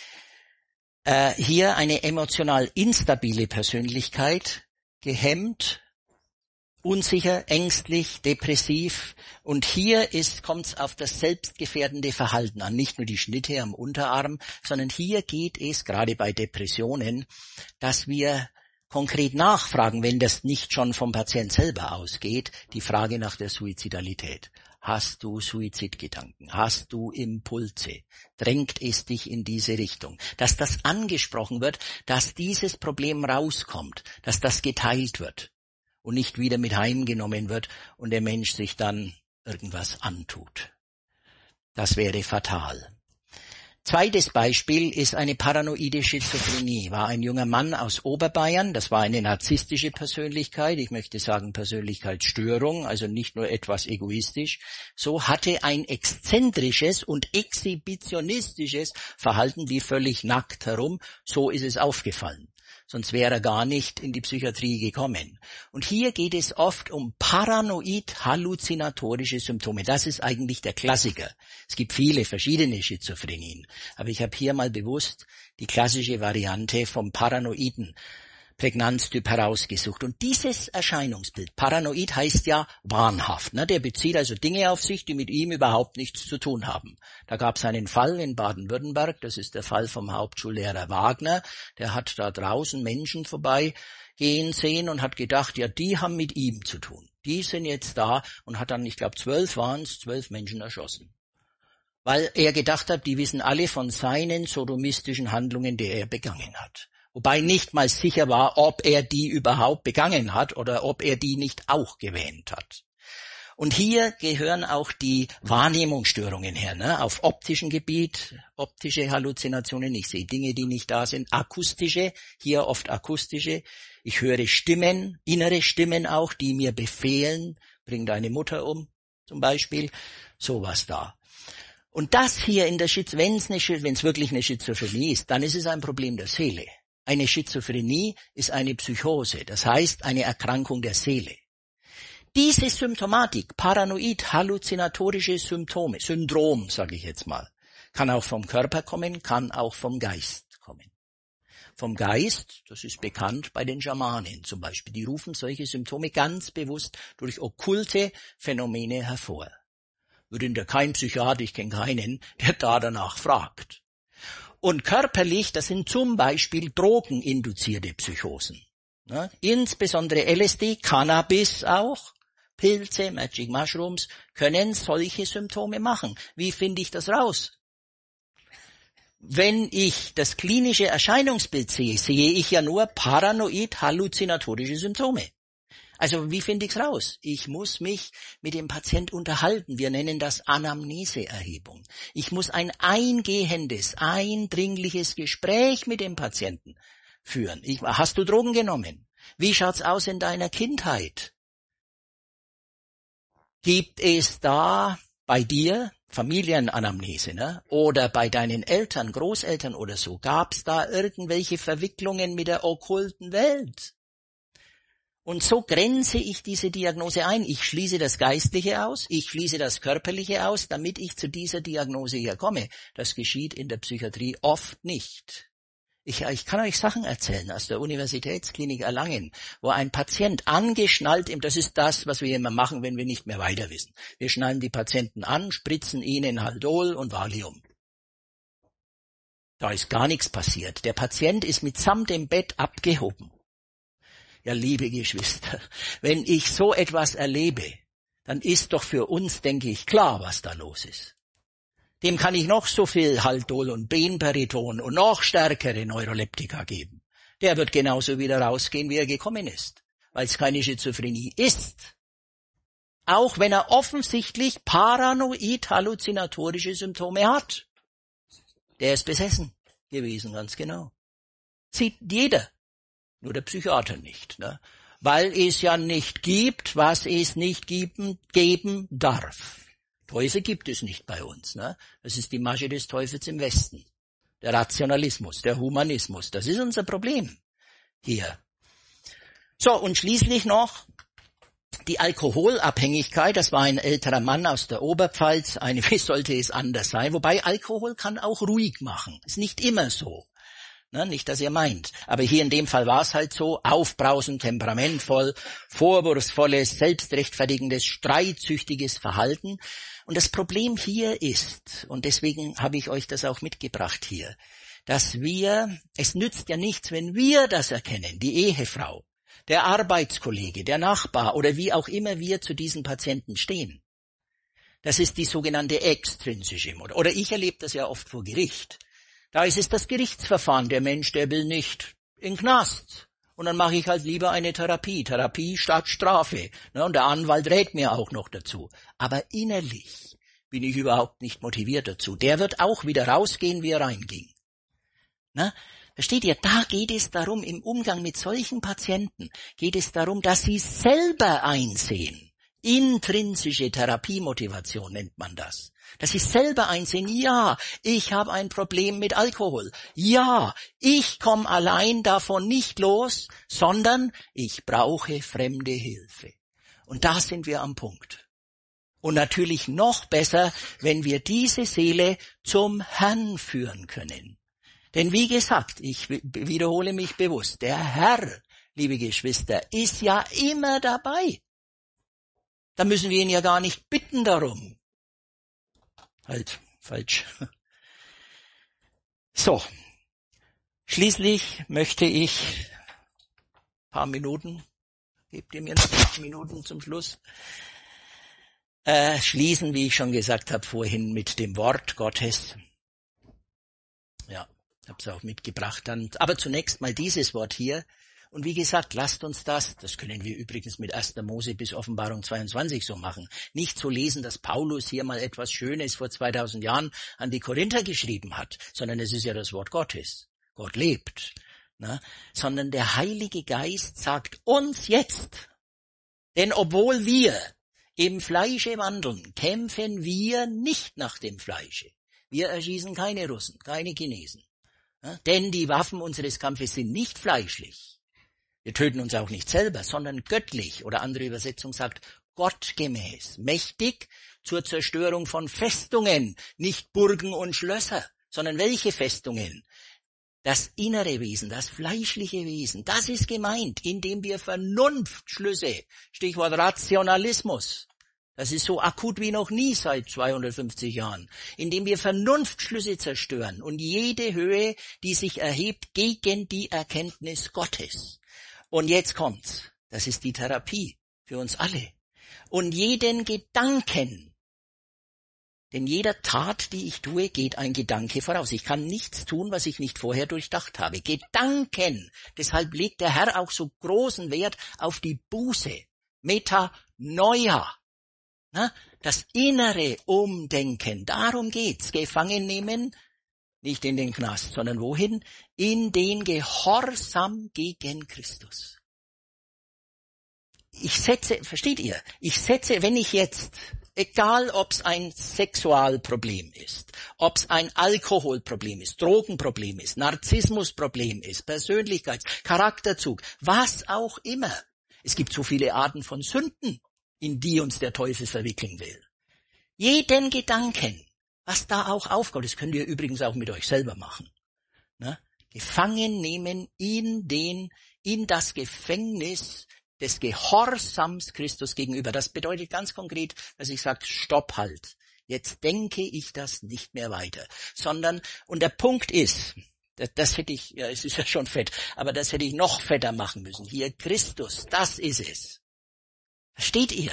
Hier eine emotional instabile Persönlichkeit, gehemmt, unsicher, ängstlich, depressiv. Und hier kommt es auf das selbstgefährdende Verhalten an. Nicht nur die Schnitte am Unterarm, sondern hier geht es, gerade bei Depressionen, dass wir konkret nachfragen, wenn das nicht schon vom Patient selber ausgeht, die Frage nach der Suizidalität. Hast du Suizidgedanken? Hast du Impulse? Drängt es dich in diese Richtung? Dass das angesprochen wird, dass dieses Problem rauskommt, dass das geteilt wird und nicht wieder mit heimgenommen wird und der Mensch sich dann irgendwas antut. Das wäre fatal. Zweites Beispiel ist eine paranoide Schizophrenie. War ein junger Mann aus Oberbayern, das war eine narzisstische Persönlichkeit, ich möchte sagen Persönlichkeitsstörung, also nicht nur etwas egoistisch, so hatte ein exzentrisches und exhibitionistisches Verhalten, wie völlig nackt herum, so ist es aufgefallen. Sonst wäre er gar nicht in die Psychiatrie gekommen. Und hier geht es oft um paranoid-halluzinatorische Symptome. Das ist eigentlich der Klassiker. Es gibt viele verschiedene Schizophrenien. Aber ich habe hier mal bewusst die klassische Variante vom paranoiden Prägnanztyp herausgesucht. Und dieses Erscheinungsbild, paranoid heißt ja wahnhaft, ne? Der bezieht also Dinge auf sich, die mit ihm überhaupt nichts zu tun haben. Da gab es einen Fall in Baden-Württemberg, das ist der Fall vom Hauptschullehrer Wagner, der hat da draußen Menschen vorbeigehen sehen und hat gedacht, ja, die haben mit ihm zu tun. Die sind jetzt da und hat dann, ich glaube 12 Menschen erschossen. Weil er gedacht hat, die wissen alle von seinen sodomistischen Handlungen, die er begangen hat. Wobei nicht mal sicher war, ob er die überhaupt begangen hat oder ob er die nicht auch gewähnt hat. Und hier gehören auch die Wahrnehmungsstörungen her, ne? Auf optischem Gebiet, optische Halluzinationen, ich sehe Dinge, die nicht da sind, akustische, hier oft akustische, ich höre Stimmen, innere Stimmen auch, die mir befehlen, bring deine Mutter um, zum Beispiel, sowas da. Und das hier in der wenn es wirklich eine Schizophrenie ist, dann ist es ein Problem der Seele. Eine Schizophrenie ist eine Psychose, das heißt eine Erkrankung der Seele. Diese Symptomatik, paranoid, halluzinatorische Syndrom, sage ich jetzt mal, kann auch vom Körper kommen, kann auch vom Geist kommen. Vom Geist, das ist bekannt bei den Schamanen zum Beispiel, die rufen solche Symptome ganz bewusst durch okkulte Phänomene hervor. Würde kein Psychiater, ich kenne keinen, der da danach fragt. Und körperlich, das sind zum Beispiel drogeninduzierte Psychosen. Ja, insbesondere LSD, Cannabis auch, Pilze, Magic Mushrooms können solche Symptome machen. Wie finde ich das raus? Wenn ich das klinische Erscheinungsbild sehe, sehe ich ja nur paranoid-halluzinatorische Symptome. Also wie finde ich's raus? Ich muss mich mit dem Patient unterhalten. Wir nennen das Anamneseerhebung. Ich muss ein eingehendes, eindringliches Gespräch mit dem Patienten führen. Hast du Drogen genommen? Wie schaut's aus in deiner Kindheit? Gibt es da bei dir Familienanamnese, ne? Oder bei deinen Eltern, Großeltern oder so, gab's da irgendwelche Verwicklungen mit der okkulten Welt? Und so grenze ich diese Diagnose ein. Ich schließe das Geistliche aus, ich schließe das Körperliche aus, damit ich zu dieser Diagnose hier komme. Das geschieht in der Psychiatrie oft nicht. Ich kann euch Sachen erzählen aus der Universitätsklinik Erlangen, wo ein Patient angeschnallt, das ist das, was wir immer machen, wenn wir nicht mehr weiter wissen. Wir schnallen die Patienten an, spritzen ihnen Haldol und Valium. Da ist gar nichts passiert. Der Patient ist mitsamt dem Bett abgehoben. Ja, liebe Geschwister, wenn ich so etwas erlebe, dann ist doch für uns, denke ich, klar, was da los ist. Dem kann ich noch so viel Haldol und Benperiton und noch stärkere Neuroleptika geben. Der wird genauso wieder rausgehen, wie er gekommen ist, weil es keine Schizophrenie ist. Auch wenn er offensichtlich paranoid-halluzinatorische Symptome hat. Der ist besessen gewesen, ganz genau. Sieht jeder, nur der Psychiater nicht, ne? Weil es ja nicht gibt, was es nicht geben darf. Teufel gibt es nicht bei uns, ne? Das ist die Masche des Teufels im Westen. Der Rationalismus, der Humanismus, das ist unser Problem hier. So, und schließlich noch die Alkoholabhängigkeit. Das war ein älterer Mann aus der Oberpfalz. Wie sollte es anders sein? Wobei Alkohol kann auch ruhig machen. Ist nicht immer so. Ne, nicht, dass ihr meint. Aber hier in dem Fall war es halt so, aufbrausend, temperamentvoll, vorwurfsvolles, selbstrechtfertigendes, streitsüchtiges Verhalten. Und das Problem hier ist, und deswegen habe ich euch das auch mitgebracht hier, dass es nützt ja nichts, wenn wir das erkennen, die Ehefrau, der Arbeitskollege, der Nachbar oder wie auch immer wir zu diesen Patienten stehen. Das ist die sogenannte extrinsische Motivation. Oder ich erlebe das ja oft vor Gericht. Da ist es das Gerichtsverfahren. Der Mensch, der will nicht in den Knast. Und dann mache ich halt lieber eine Therapie. Therapie statt Strafe. Und der Anwalt rät mir auch noch dazu. Aber innerlich bin ich überhaupt nicht motiviert dazu. Der wird auch wieder rausgehen, wie er reinging. Versteht ihr? Da geht es darum, im Umgang mit solchen Patienten, geht es darum, dass sie selber einsehen. Intrinsische Therapiemotivation nennt man das. Dass sie selber einsehen, ja, ich habe ein Problem mit Alkohol. Ja, ich komme allein davon nicht los, sondern ich brauche fremde Hilfe. Und da sind wir am Punkt. Und natürlich noch besser, wenn wir diese Seele zum Herrn führen können. Denn wie gesagt, ich wiederhole mich bewusst, der Herr, liebe Geschwister, ist ja immer dabei. Da müssen wir ihn ja gar nicht bitten darum. Halt, falsch. So, schließlich möchte ich ein paar Minuten, gebt ihr mir noch ein paar Minuten zum Schluss, schließen, wie ich schon gesagt habe vorhin, mit dem Wort Gottes. Ja, habe es auch mitgebracht dann. Aber zunächst mal dieses Wort hier. Und wie gesagt, lasst uns das können wir übrigens mit 1. Mose bis Offenbarung 22 so machen, nicht so lesen, dass Paulus hier mal etwas Schönes vor 2000 Jahren an die Korinther geschrieben hat, sondern es ist ja das Wort Gottes. Gott lebt. Sondern der Heilige Geist sagt uns jetzt, denn obwohl wir im Fleische wandeln, kämpfen wir nicht nach dem Fleische. Wir erschießen keine Russen, keine Chinesen. Denn die Waffen unseres Kampfes sind nicht fleischlich. Wir töten uns auch nicht selber, sondern göttlich, oder andere Übersetzung sagt, gottgemäß, mächtig zur Zerstörung von Festungen, nicht Burgen und Schlösser, sondern welche Festungen? Das innere Wesen, das fleischliche Wesen, das ist gemeint, indem wir Vernunftschlüsse, Stichwort Rationalismus, das ist so akut wie noch nie seit 250 Jahren, indem wir Vernunftschlüsse zerstören und jede Höhe, die sich erhebt gegen die Erkenntnis Gottes. Und jetzt kommt's. Das ist die Therapie für uns alle. Und jeden Gedanken, denn jeder Tat, die ich tue, geht ein Gedanke voraus. Ich kann nichts tun, was ich nicht vorher durchdacht habe. Gedanken. Deshalb legt der Herr auch so großen Wert auf die Buße. Metanoia. Das innere Umdenken. Darum geht's. Gefangen nehmen, nicht in den Knast, sondern wohin? In den Gehorsam gegen Christus. Versteht ihr? Wenn ich jetzt, egal ob es ein Sexualproblem ist, ob es ein Alkoholproblem ist, Drogenproblem ist, Narzissmusproblem ist, Charakterzug, was auch immer. Es gibt so viele Arten von Sünden, in die uns der Teufel verwickeln will. Jeden Gedanken, was da auch aufkommt, das könnt ihr übrigens auch mit euch selber machen. Gefangen nehmen in das Gefängnis des Gehorsams Christus gegenüber. Das bedeutet ganz konkret, dass ich sage, stopp halt. Jetzt denke ich das nicht mehr weiter. Und der Punkt ist, das hätte ich, ja, es ist ja schon fett, aber das hätte ich noch fetter machen müssen. Hier Christus, das ist es. Versteht ihr?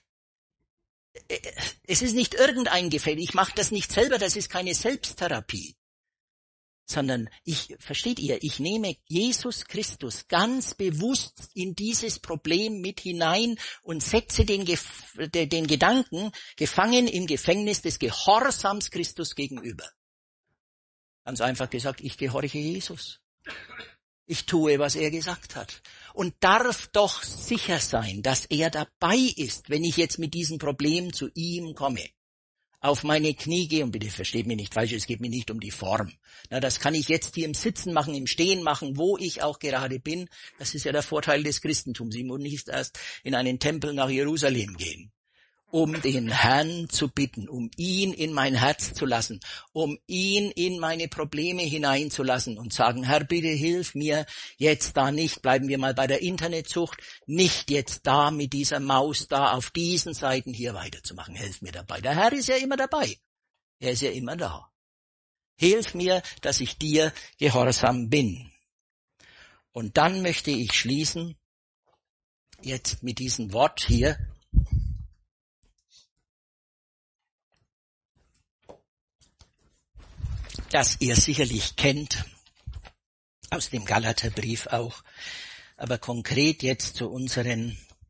Es ist nicht irgendein Gefälle. Ich mache das nicht selber, das ist keine Selbsttherapie. Sondern versteht ihr, ich nehme Jesus Christus ganz bewusst in dieses Problem mit hinein und setze den Gedanken gefangen im Gefängnis des Gehorsams Christus gegenüber. Ganz einfach gesagt, ich gehorche Jesus. Ich tue, was er gesagt hat. Und darf doch sicher sein, dass er dabei ist, wenn ich jetzt mit diesem Problem zu ihm komme. Auf meine Knie gehe, und bitte versteht mich nicht falsch, es geht mir nicht um die Form. Das kann ich jetzt hier im Sitzen machen, im Stehen machen, wo ich auch gerade bin. Das ist ja der Vorteil des Christentums. Ich muss nicht erst in einen Tempel nach Jerusalem gehen, um den Herrn zu bitten, um ihn in mein Herz zu lassen, um ihn in meine Probleme hineinzulassen und sagen, Herr, bitte hilf mir jetzt da nicht, bleiben wir mal bei der Internetsucht, nicht jetzt da mit dieser Maus da auf diesen Seiten hier weiterzumachen. Hilf mir dabei. Der Herr ist ja immer dabei. Er ist ja immer da. Hilf mir, dass ich dir gehorsam bin. Und dann möchte ich schließen, jetzt mit diesem Wort hier, das ihr sicherlich kennt, aus dem Galaterbrief auch, aber konkret jetzt zu unserer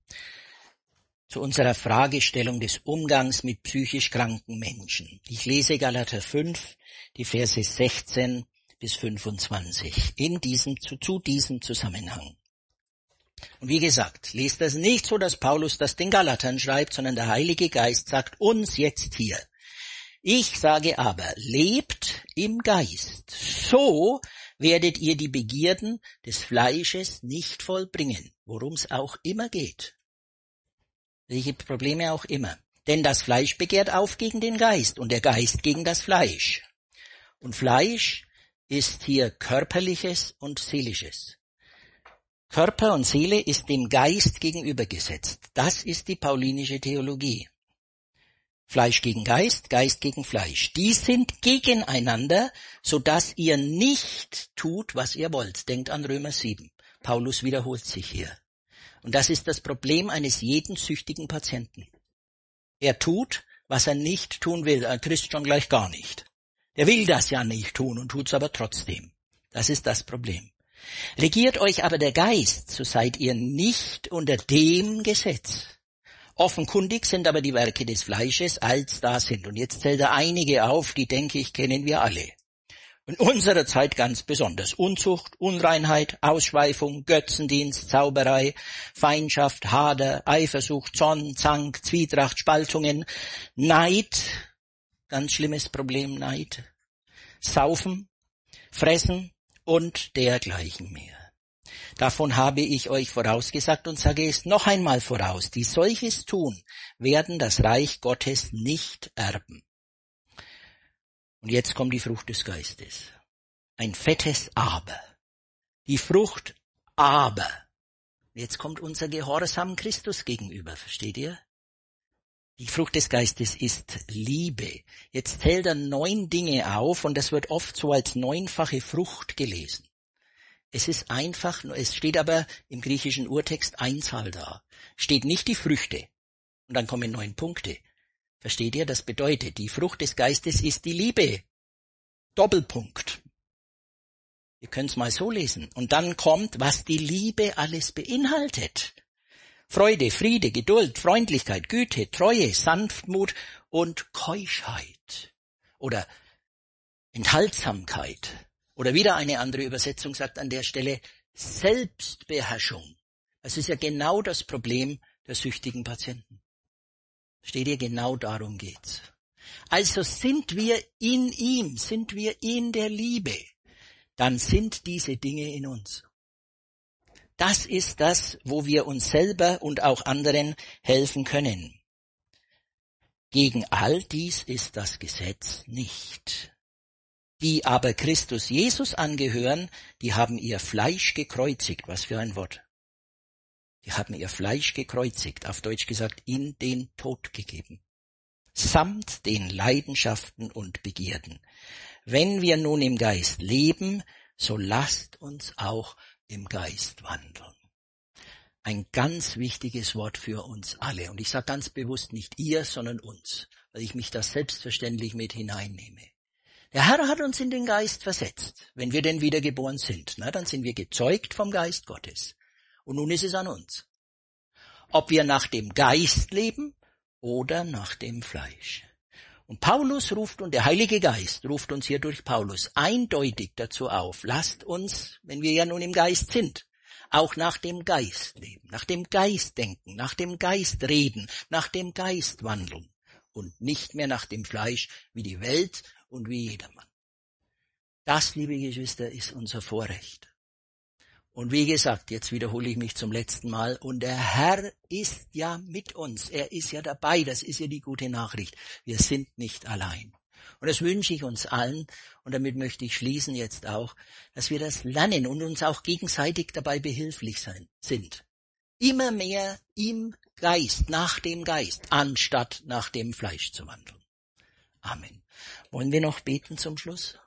Fragestellung des Umgangs mit psychisch kranken Menschen. Ich lese Galater 5, die Verse 16 bis 25, zu diesem Zusammenhang. Und wie gesagt, lest das nicht so, dass Paulus das den Galatern schreibt, sondern der Heilige Geist sagt uns jetzt hier, ich sage aber, lebt im Geist, so werdet ihr die Begierden des Fleisches nicht vollbringen, worum es auch immer geht. Welche Probleme auch immer. Denn das Fleisch begehrt auf gegen den Geist und der Geist gegen das Fleisch. Und Fleisch ist hier körperliches und seelisches. Körper und Seele ist dem Geist gegenübergesetzt. Das ist die paulinische Theologie. Fleisch gegen Geist, Geist gegen Fleisch. Die sind gegeneinander, sodass ihr nicht tut, was ihr wollt. Denkt an Römer 7. Paulus wiederholt sich hier. Und das ist das Problem eines jeden süchtigen Patienten. Er tut, was er nicht tun will. Ein Christ schon gleich gar nicht. Der will das ja nicht tun und tut's aber trotzdem. Das ist das Problem. Regiert euch aber der Geist, so seid ihr nicht unter dem Gesetz. Offenkundig sind aber die Werke des Fleisches, als da sind. Und jetzt zählt er einige auf, die, denke ich, kennen wir alle. In unserer Zeit ganz besonders. Unzucht, Unreinheit, Ausschweifung, Götzendienst, Zauberei, Feindschaft, Hader, Eifersucht, Zorn, Zank, Zwietracht, Spaltungen, Neid, ganz schlimmes Problem, Neid, Saufen, Fressen und dergleichen mehr. Davon habe ich euch vorausgesagt und sage es noch einmal voraus. Die solches tun, werden das Reich Gottes nicht erben. Und jetzt kommt die Frucht des Geistes. Ein fettes Aber. Die Frucht Aber. Jetzt kommt unser Gehorsam Christus gegenüber, versteht ihr? Die Frucht des Geistes ist Liebe. Jetzt zählt er 9 Dinge auf und das wird oft so als 9-fache Frucht gelesen. Es ist einfach, es steht aber im griechischen Urtext Einzahl da. Steht nicht die Früchte. Und dann kommen 9 Punkte. Versteht ihr? Das bedeutet, die Frucht des Geistes ist die Liebe. Doppelpunkt. Ihr könnt es mal so lesen. Und dann kommt, was die Liebe alles beinhaltet. Freude, Friede, Geduld, Freundlichkeit, Güte, Treue, Sanftmut und Keuschheit oder Enthaltsamkeit. Oder wieder eine andere Übersetzung sagt an der Stelle Selbstbeherrschung. Das ist ja genau das Problem der süchtigen Patienten. Steht ihr, genau darum geht's. Also sind wir in ihm, sind wir in der Liebe, dann sind diese Dinge in uns. Das ist das, wo wir uns selber und auch anderen helfen können. Gegen all dies ist das Gesetz nicht. Die aber Christus Jesus angehören, die haben ihr Fleisch gekreuzigt. Was für ein Wort. Die haben ihr Fleisch gekreuzigt, auf Deutsch gesagt, in den Tod gegeben. Samt den Leidenschaften und Begierden. Wenn wir nun im Geist leben, so lasst uns auch im Geist wandeln. Ein ganz wichtiges Wort für uns alle. Und ich sage ganz bewusst nicht ihr, sondern uns, weil ich mich da selbstverständlich mit hineinnehme. Der Herr hat uns in den Geist versetzt. Wenn wir denn wiedergeboren sind, dann sind wir gezeugt vom Geist Gottes. Und nun ist es an uns. Ob wir nach dem Geist leben oder nach dem Fleisch. Und Paulus ruft, und der Heilige Geist ruft uns hier durch Paulus eindeutig dazu auf, lasst uns, wenn wir ja nun im Geist sind, auch nach dem Geist leben, nach dem Geist denken, nach dem Geist reden, nach dem Geist wandeln und nicht mehr nach dem Fleisch wie die Welt und wie jedermann. Das, liebe Geschwister, ist unser Vorrecht. Und wie gesagt, jetzt wiederhole ich mich zum letzten Mal, und der Herr ist ja mit uns, er ist ja dabei, das ist ja die gute Nachricht. Wir sind nicht allein. Und das wünsche ich uns allen, und damit möchte ich schließen jetzt auch, dass wir das lernen und uns auch gegenseitig dabei behilflich sind. Immer mehr im Geist, nach dem Geist, anstatt nach dem Fleisch zu wandeln. Amen. Wollen wir noch beten zum Schluss?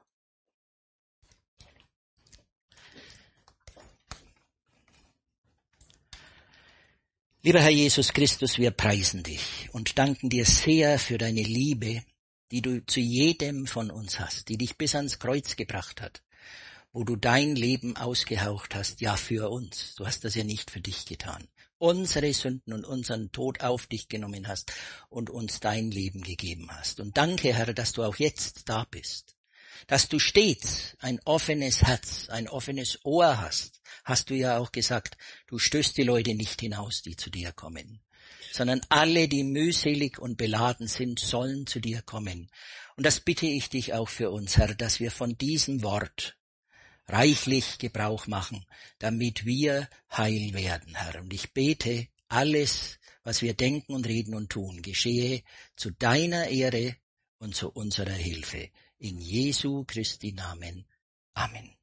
Lieber Herr Jesus Christus, wir preisen dich und danken dir sehr für deine Liebe, die du zu jedem von uns hast, die dich bis ans Kreuz gebracht hat, wo du dein Leben ausgehaucht hast, ja für uns. Du hast das ja nicht für dich getan. Unsere Sünden und unseren Tod auf dich genommen hast und uns dein Leben gegeben hast. Und danke, Herr, dass du auch jetzt da bist. Dass du stets ein offenes Herz, ein offenes Ohr hast du ja auch gesagt, du stößt die Leute nicht hinaus, die zu dir kommen, sondern alle, die mühselig und beladen sind, sollen zu dir kommen. Und das bitte ich dich auch für uns, Herr, dass wir von diesem Wort reichlich Gebrauch machen, damit wir heil werden, Herr. Und ich bete, alles, was wir denken und reden und tun, geschehe zu deiner Ehre und zu unserer Hilfe. In Jesu Christi Namen. Amen.